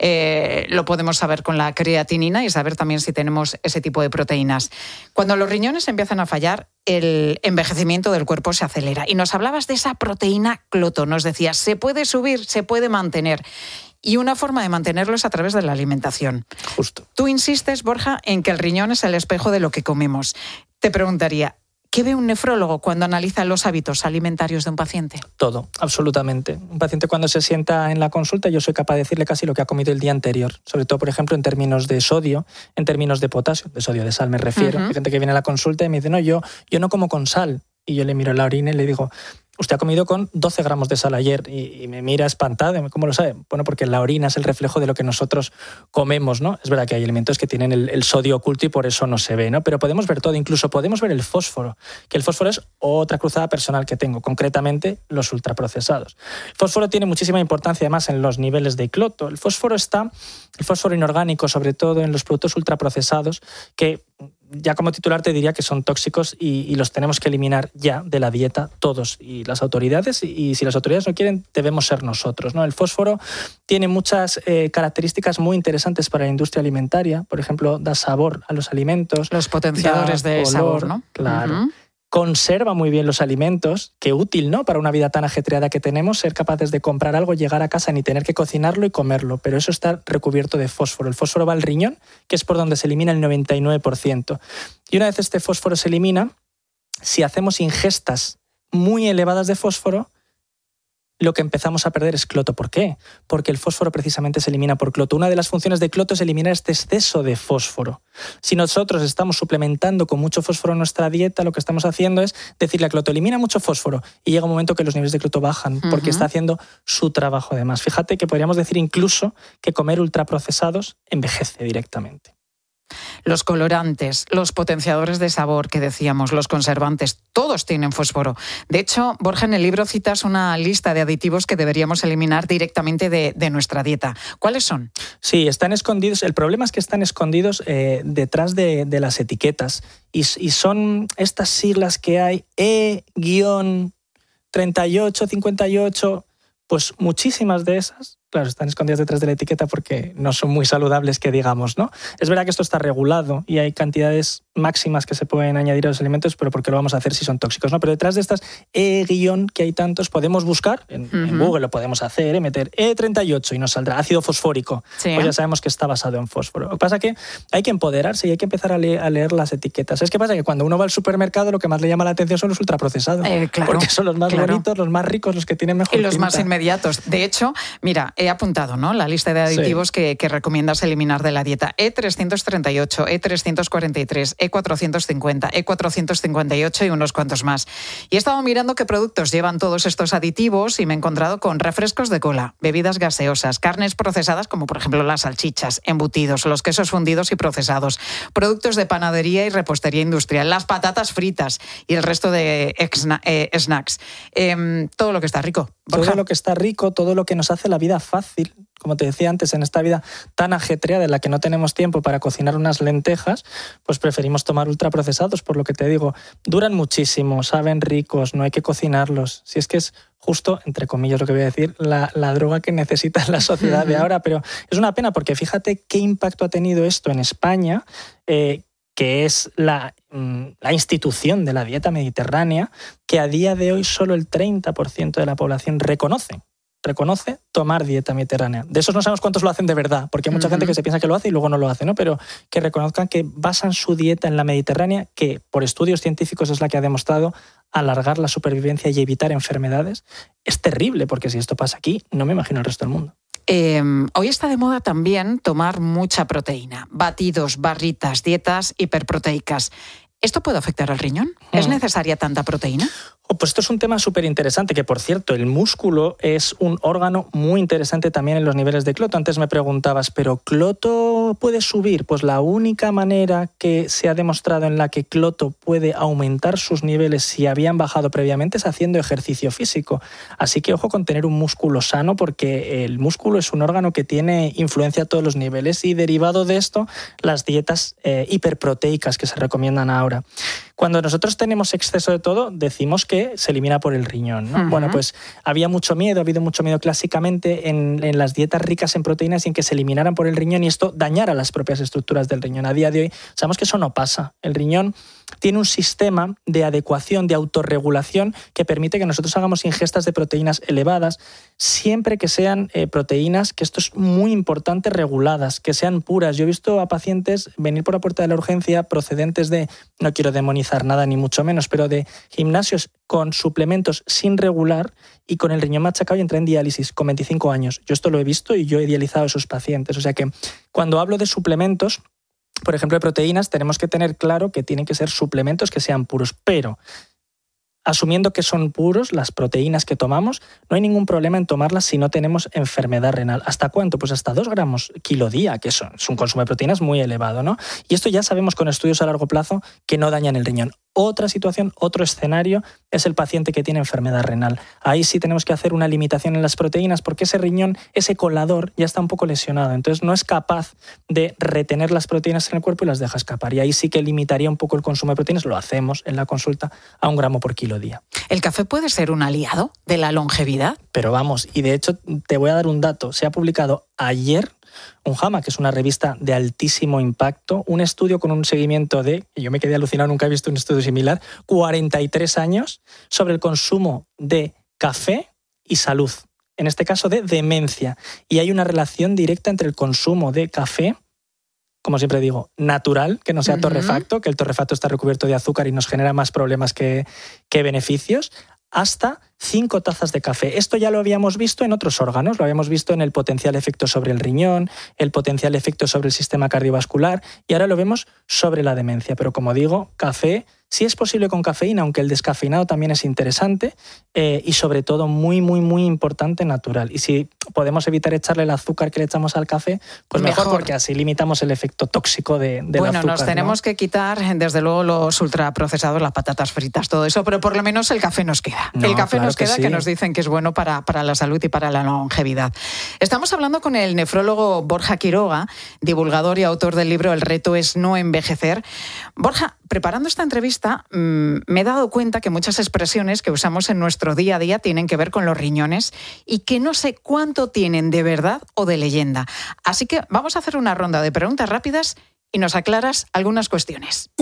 lo podemos saber con la creatinina y saber también si tenemos ese tipo de proteínas. Cuando los riñones empiezan a fallar, el envejecimiento del cuerpo se acelera. Y nos hablabas de esa proteína cloto, nos decías, se puede subir, se puede mantener. Y una forma de mantenerlo es a través de la alimentación. Justo. Tú insistes, Borja, en que el riñón es el espejo de lo que comemos. Te preguntaría, ¿qué ve un nefrólogo cuando analiza los hábitos alimentarios de un paciente? Todo, absolutamente. Un paciente cuando se sienta en la consulta, yo soy capaz de decirle casi lo que ha comido el día anterior. Sobre todo, por ejemplo, en términos de sodio, en términos de potasio, de sodio, de sal me refiero. Hay gente que viene a la consulta y me dice, no, yo no como con sal. Y yo le miro la orina y le digo, usted ha comido con 12 gramos de sal ayer, y me mira espantado. ¿Cómo lo sabe? Bueno, porque la orina es el reflejo de lo que nosotros comemos, ¿no? Es verdad que hay alimentos que tienen el sodio oculto y por eso no se ve, ¿no? Pero podemos ver todo, incluso podemos ver el fósforo, que el fósforo es otra cruzada personal que tengo, concretamente los ultraprocesados. El fósforo tiene muchísima importancia además en los niveles de cloto. El fósforo inorgánico, sobre todo en los productos ultraprocesados, que ya como titular te diría que son tóxicos y los tenemos que eliminar ya de la dieta todos, y las autoridades, y si las autoridades no quieren, debemos ser nosotros, ¿no? El fósforo tiene muchas características muy interesantes para la industria alimentaria. Por ejemplo, da sabor a los alimentos. Los potenciadores de color, sabor, ¿no? Claro. Conserva muy bien los alimentos, qué útil, ¿no? Para una vida tan ajetreada que tenemos, ser capaces de comprar algo, llegar a casa, ni tener que cocinarlo y comerlo, pero eso está recubierto de fósforo. El fósforo va al riñón, que es por donde se elimina el 99%. Y una vez este fósforo se elimina, si hacemos ingestas muy elevadas de fósforo, lo que empezamos a perder es cloto. ¿Por qué? Porque el fósforo precisamente se elimina por cloto. Una de las funciones de cloto es eliminar este exceso de fósforo. Si nosotros estamos suplementando con mucho fósforo en nuestra dieta, lo que estamos haciendo es decirle a cloto, elimina mucho fósforo, y llega un momento que los niveles de cloto bajan porque está haciendo su trabajo de más. Fíjate que podríamos decir incluso que comer ultraprocesados envejece directamente. Los colorantes, los potenciadores de sabor que decíamos, los conservantes, todos tienen fósforo. De hecho, Borja, en el libro citas una lista de aditivos que deberíamos eliminar directamente de nuestra dieta. ¿Cuáles son? Sí, están escondidos. El problema es que están escondidos detrás de las etiquetas, y son estas siglas que hay, E-3858, pues muchísimas de esas, claro, están escondidas detrás de la etiqueta porque no son muy saludables, que digamos, ¿no? Es verdad que esto está regulado y hay cantidades máximas que se pueden añadir a los alimentos, pero ¿por qué lo vamos a hacer si son tóxicos, no? Pero detrás de estas que hay tantos, podemos buscar, en Google lo podemos hacer, meter E38 y nos saldrá ácido fosfórico. Sí. Pues ya sabemos que está basado en fósforo. Lo que pasa es que hay que empoderarse y hay que empezar a leer las etiquetas. Es que pasa que cuando uno va al supermercado, lo que más le llama la atención son los ultraprocesados. Claro, porque son los más bonitos, los más ricos, los que tienen mejor y los pinta. Más inmediatos. De hecho, mira, he apuntado, ¿no?, la lista de aditivos que recomiendas eliminar de la dieta. E338, E343, E450, E458 y unos cuantos más. Y he estado mirando qué productos llevan todos estos aditivos y me he encontrado con refrescos de cola, bebidas gaseosas, carnes procesadas como por ejemplo las salchichas, embutidos, los quesos fundidos y procesados, productos de panadería y repostería industrial, las patatas fritas y el resto de snacks. Todo lo que está rico, Todo lo que está rico, todo lo que nos hace la vida fácil, como te decía antes, en esta vida tan ajetreada en la que no tenemos tiempo para cocinar unas lentejas, pues preferimos tomar ultraprocesados, por lo que te digo, duran muchísimo, saben ricos, no hay que cocinarlos. Si es que es justo, entre comillas lo que voy a decir, la droga que necesita la sociedad de ahora, pero es una pena porque fíjate qué impacto ha tenido esto en España, que es la institución de la dieta mediterránea, que a día de hoy solo el 30% de la población reconoce tomar dieta mediterránea. De esos no sabemos cuántos lo hacen de verdad, porque hay mucha gente que se piensa que lo hace y luego no lo hace, ¿no? Pero que reconozcan que basan su dieta en la Mediterránea, que por estudios científicos es la que ha demostrado alargar la supervivencia y evitar enfermedades. Es terrible, porque si esto pasa aquí, no me imagino el resto del mundo. Hoy está de moda también tomar mucha proteína, batidos, barritas, dietas hiperproteicas. ¿Esto puede afectar al riñón? ¿Es necesaria tanta proteína? Pues esto es un tema súper interesante, que por cierto, el músculo es un órgano muy interesante también en los niveles de cloto. Antes me preguntabas, ¿pero cloto puede subir? Pues la única manera que se ha demostrado en la que cloto puede aumentar sus niveles si habían bajado previamente es haciendo ejercicio físico. Así que ojo con tener un músculo sano, porque el músculo es un órgano que tiene influencia a todos los niveles y derivado de esto, las dietas hiperproteicas que se recomiendan ahora. Cuando nosotros tenemos exceso de todo, decimos que se elimina por el riñón, ¿no? Bueno, pues ha habido mucho miedo clásicamente en las dietas ricas en proteínas y en que se eliminaran por el riñón y esto dañara las propias estructuras del riñón. A día de hoy sabemos que eso no pasa. El riñón tiene un sistema de adecuación, de autorregulación que permite que nosotros hagamos ingestas de proteínas elevadas, siempre que sean proteínas, que esto es muy importante, reguladas, que sean puras. Yo he visto a pacientes venir por la puerta de la urgencia procedentes de, no quiero demonizar nada ni mucho menos, pero de gimnasios con suplementos sin regular y con el riñón machacado y entré en diálisis con 25 años. Yo esto lo he visto y yo he dializado a esos pacientes. O sea que cuando hablo de suplementos, por ejemplo de proteínas, tenemos que tener claro que tienen que ser suplementos que sean puros, pero asumiendo que son puros las proteínas que tomamos, no hay ningún problema en tomarlas si no tenemos enfermedad renal. ¿Hasta cuánto? Pues hasta 2 gramos kilo día, que es un consumo de proteínas muy elevado, ¿no? Y esto ya sabemos con estudios a largo plazo que no dañan el riñón. Otra situación, otro escenario, es el paciente que tiene enfermedad renal. Ahí sí tenemos que hacer una limitación en las proteínas porque ese riñón, ese colador, ya está un poco lesionado. Entonces no es capaz de retener las proteínas en el cuerpo y las deja escapar. Y ahí sí que limitaría un poco el consumo de proteínas, lo hacemos en la consulta, a 1 gramo por kilo día. ¿El café puede ser un aliado de la longevidad? Pero vamos, y de hecho te voy a dar un dato. Se ha publicado ayer un JAMA, que es una revista de altísimo impacto, un estudio con un seguimiento de, y yo me quedé alucinado, nunca he visto un estudio similar, 43 años sobre el consumo de café y salud, en este caso de demencia. Y hay una relación directa entre el consumo de café, como siempre digo, natural, que no sea torrefacto, que el torrefacto está recubierto de azúcar y nos genera más problemas que beneficios, hasta 5 tazas de café. Esto ya lo habíamos visto en otros órganos, lo habíamos visto en el potencial efecto sobre el riñón, el potencial efecto sobre el sistema cardiovascular y ahora lo vemos sobre la demencia. Pero como digo, café, sí es posible con cafeína, aunque el descafeinado también es interesante y sobre todo muy, muy, muy importante, natural. Y si podemos evitar echarle el azúcar que le echamos al café, pues mejor porque así limitamos el efecto tóxico del azúcar. Bueno, nos tenemos que quitar, desde luego, los ultraprocesados, las patatas fritas, todo eso, pero por lo menos el café nos queda. El café nos queda, que nos dicen que es bueno para la salud y para la longevidad. Estamos hablando con el nefrólogo Borja Quiroga, divulgador y autor del libro El reto es no envejecer. Borja, preparando esta entrevista, me he dado cuenta que muchas expresiones que usamos en nuestro día a día tienen que ver con los riñones y que no sé cuánto tienen de verdad o de leyenda. Así que vamos a hacer una ronda de preguntas rápidas y nos aclaras algunas cuestiones.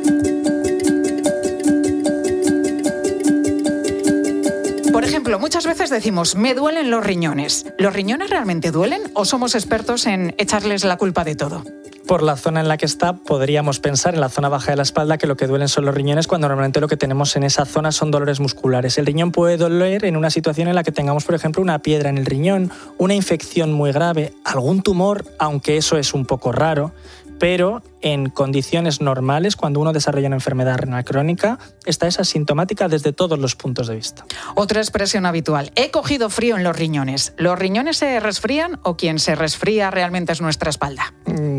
Por ejemplo, muchas veces decimos, me duelen los riñones. ¿Los riñones realmente duelen o somos expertos en echarles la culpa de todo? Por la zona en la que está, podríamos pensar, en la zona baja de la espalda, que lo que duelen son los riñones, cuando normalmente lo que tenemos en esa zona son dolores musculares. El riñón puede doler en una situación en la que tengamos, por ejemplo, una piedra en el riñón, una infección muy grave, algún tumor, aunque eso es un poco raro, pero en condiciones normales, cuando uno desarrolla una enfermedad renal crónica, esta es asintomática desde todos los puntos de vista. Otra expresión habitual: he cogido frío en los riñones. ¿Los riñones se resfrían o quien se resfría realmente es nuestra espalda?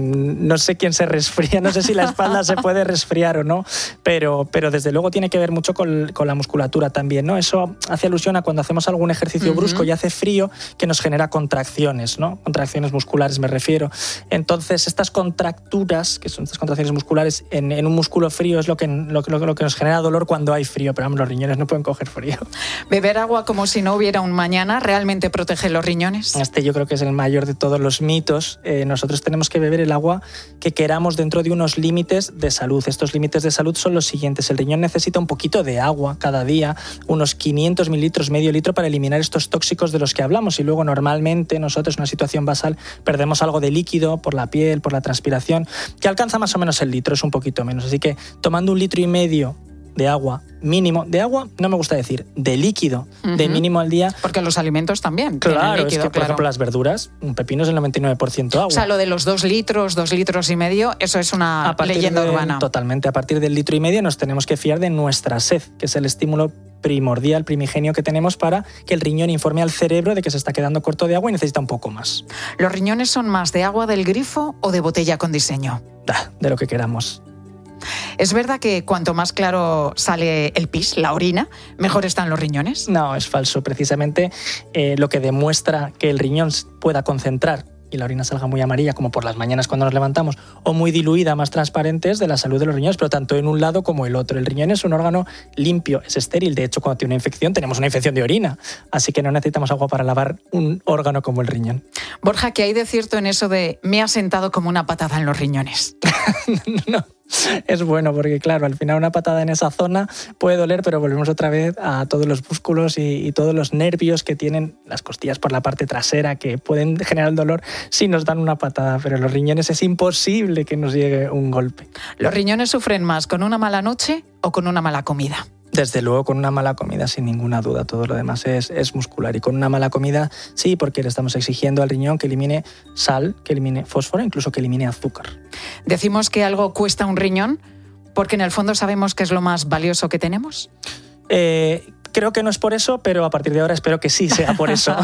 No sé quién se resfría, no sé si la espalda se puede resfriar o no, pero desde luego tiene que ver mucho con la musculatura también, ¿no? Eso hace alusión a cuando hacemos algún ejercicio brusco y hace frío, que nos genera contracciones, ¿no? Contracciones musculares me refiero. Entonces, estas contracturas, que son estas contracciones musculares, en un músculo frío es lo que nos genera dolor cuando hay frío, pero vamos, los riñones no pueden coger frío. ¿Beber agua como si no hubiera un mañana realmente protege los riñones? Yo creo que es el mayor de todos los mitos. Nosotros tenemos que beber el agua que queramos dentro de unos límites de salud. Estos límites de salud son los siguientes: el riñón necesita un poquito de agua cada día, unos 500 mililitros, medio litro, para eliminar estos tóxicos de los que hablamos, y luego normalmente nosotros en una situación basal perdemos algo de líquido por la piel, por la transpiración, que alcanza más o menos el litro, es un poquito menos. Así que tomando 1,5 litros de agua mínimo, de agua no me gusta decir, de líquido, de mínimo al día. Porque los alimentos también claro, tienen líquido, es que por ejemplo las verduras, un pepino es el 99% agua. O sea, lo de los 2 litros, 2,5 litros, eso es una leyenda urbana. Totalmente, a partir del 1,5 litros nos tenemos que fiar de nuestra sed, que es el estímulo primordial, primigenio que tenemos para que el riñón informe al cerebro de que se está quedando corto de agua y necesita un poco más. ¿Los riñones son más de agua del grifo o de botella con diseño? De lo que queramos. ¿Es verdad que cuanto más claro sale el pis, la orina, mejor están los riñones? No, es falso. Precisamente lo que demuestra que el riñón pueda concentrar y la orina salga muy amarilla, como por las mañanas cuando nos levantamos, o muy diluida, más transparente, es de la salud de los riñones, pero tanto en un lado como el otro. El riñón es un órgano limpio, es estéril. De hecho, cuando tiene una infección, tenemos una infección de orina. Así que no necesitamos agua para lavar un órgano como el riñón. Borja, ¿qué hay de cierto en eso de me ha sentado como una patada en los riñones? No. Es bueno porque, claro, al final una patada en esa zona puede doler, pero volvemos otra vez a todos los músculos y todos los nervios que tienen las costillas por la parte trasera, que pueden generar el dolor si nos dan una patada, pero los riñones es imposible que nos llegue un golpe. ¿Los riñones sufren más con una mala noche o con una mala comida? Desde luego con una mala comida, sin ninguna duda. Todo lo demás es muscular. Y con una mala comida, sí, porque le estamos exigiendo al riñón que elimine sal, que elimine fósforo, incluso que elimine azúcar. ¿Decimos que algo cuesta un riñón porque en el fondo sabemos que es lo más valioso que tenemos? Creo que no es por eso, pero a partir de ahora espero que sí sea por eso.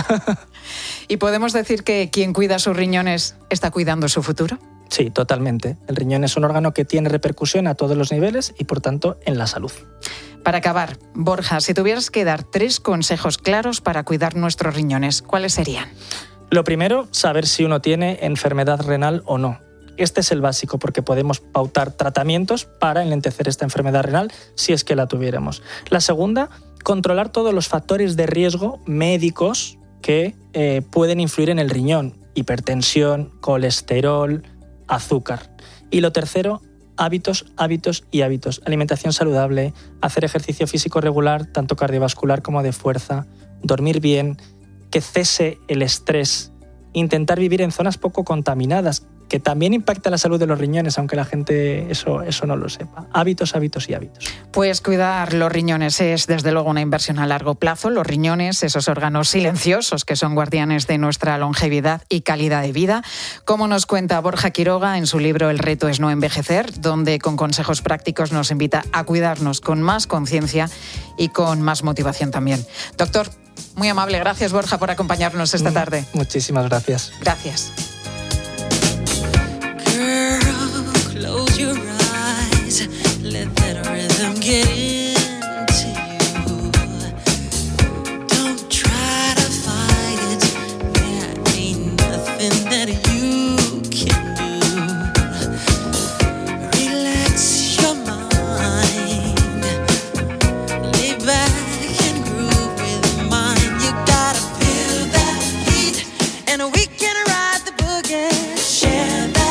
¿Y podemos decir que quien cuida sus riñones está cuidando su futuro? Sí, totalmente. El riñón es un órgano que tiene repercusión a todos los niveles y, por tanto, en la salud. Para acabar, Borja, si tuvieras que dar 3 consejos claros para cuidar nuestros riñones, ¿cuáles serían? Lo primero, saber si uno tiene enfermedad renal o no. Este es el básico, porque podemos pautar tratamientos para enlentecer esta enfermedad renal si es que la tuviéramos. La segunda, controlar todos los factores de riesgo médicos que pueden influir en el riñón: hipertensión, colesterol, azúcar. Y lo tercero, hábitos y hábitos. Alimentación saludable, hacer ejercicio físico regular, tanto cardiovascular como de fuerza, dormir bien, que cese el estrés, intentar vivir en zonas poco contaminadas, que también impacta la salud de los riñones, aunque la gente eso no lo sepa. Hábitos y hábitos. Pues cuidar los riñones es desde luego una inversión a largo plazo. Los riñones, esos órganos silenciosos que son guardianes de nuestra longevidad y calidad de vida. Como nos cuenta Borja Quiroga en su libro El reto es no envejecer, donde con consejos prácticos nos invita a cuidarnos con más conciencia y con más motivación también. Doctor, muy amable. Gracias, Borja, por acompañarnos esta tarde. Muchísimas gracias. Gracias. Close your eyes, let that rhythm get into you. Don't try to fight it, there ain't nothing that you can do. Relax your mind, lay back and groove with mine. You gotta feel that heat, and we can ride the boogie. Share that.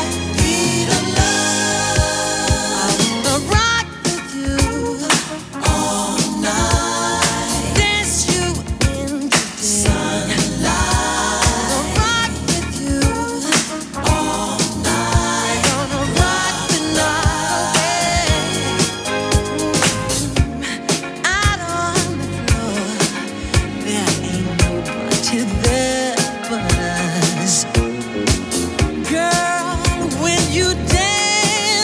Girl, when you dance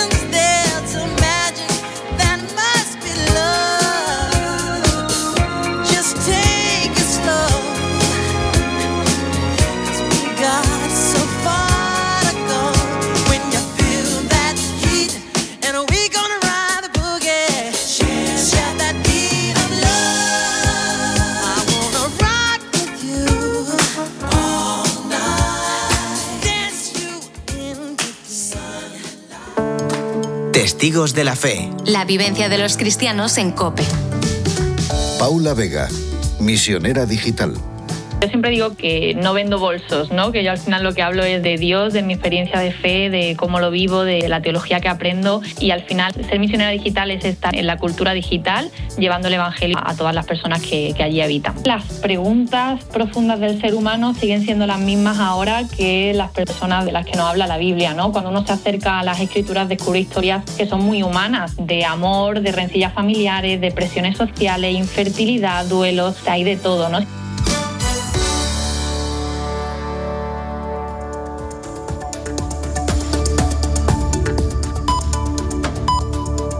Testigos de la Fe. La vivencia de los cristianos en COPE. Paula Vega, misionera digital. Yo siempre digo que no vendo bolsos, ¿no? Que yo al final lo que hablo es de Dios, de mi experiencia de fe, de cómo lo vivo, de la teología que aprendo, y al final ser misionera digital es estar en la cultura digital llevando el evangelio a todas las personas que allí habitan. Las preguntas profundas del ser humano siguen siendo las mismas ahora que las personas de las que nos habla la Biblia, ¿no? Cuando uno se acerca a las escrituras descubre historias que son muy humanas, de amor, de rencillas familiares, de presiones sociales, infertilidad, duelos, hay de todo, ¿no?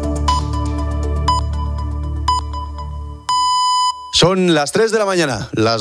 Son las 3 de la mañana, las